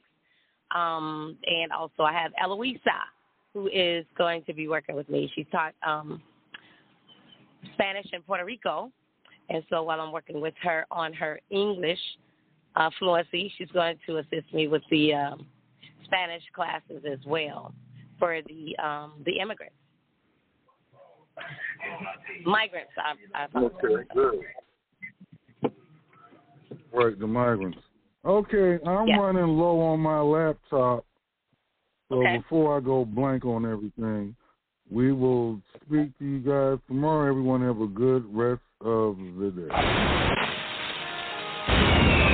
Um, and also I have Eloisa, who is going to be working with me. She taught um, Spanish in Puerto Rico. And so while I'm working with her on her English uh, fluency, she's going to assist me with the um, Spanish classes as well for the um, the immigrants. Migrants. I, I Okay, good. Right, the migrants. Okay, I'm yeah. running low on my laptop. So okay. before I go blank on everything, we will speak to you guys tomorrow. Everyone have a good rest of the day.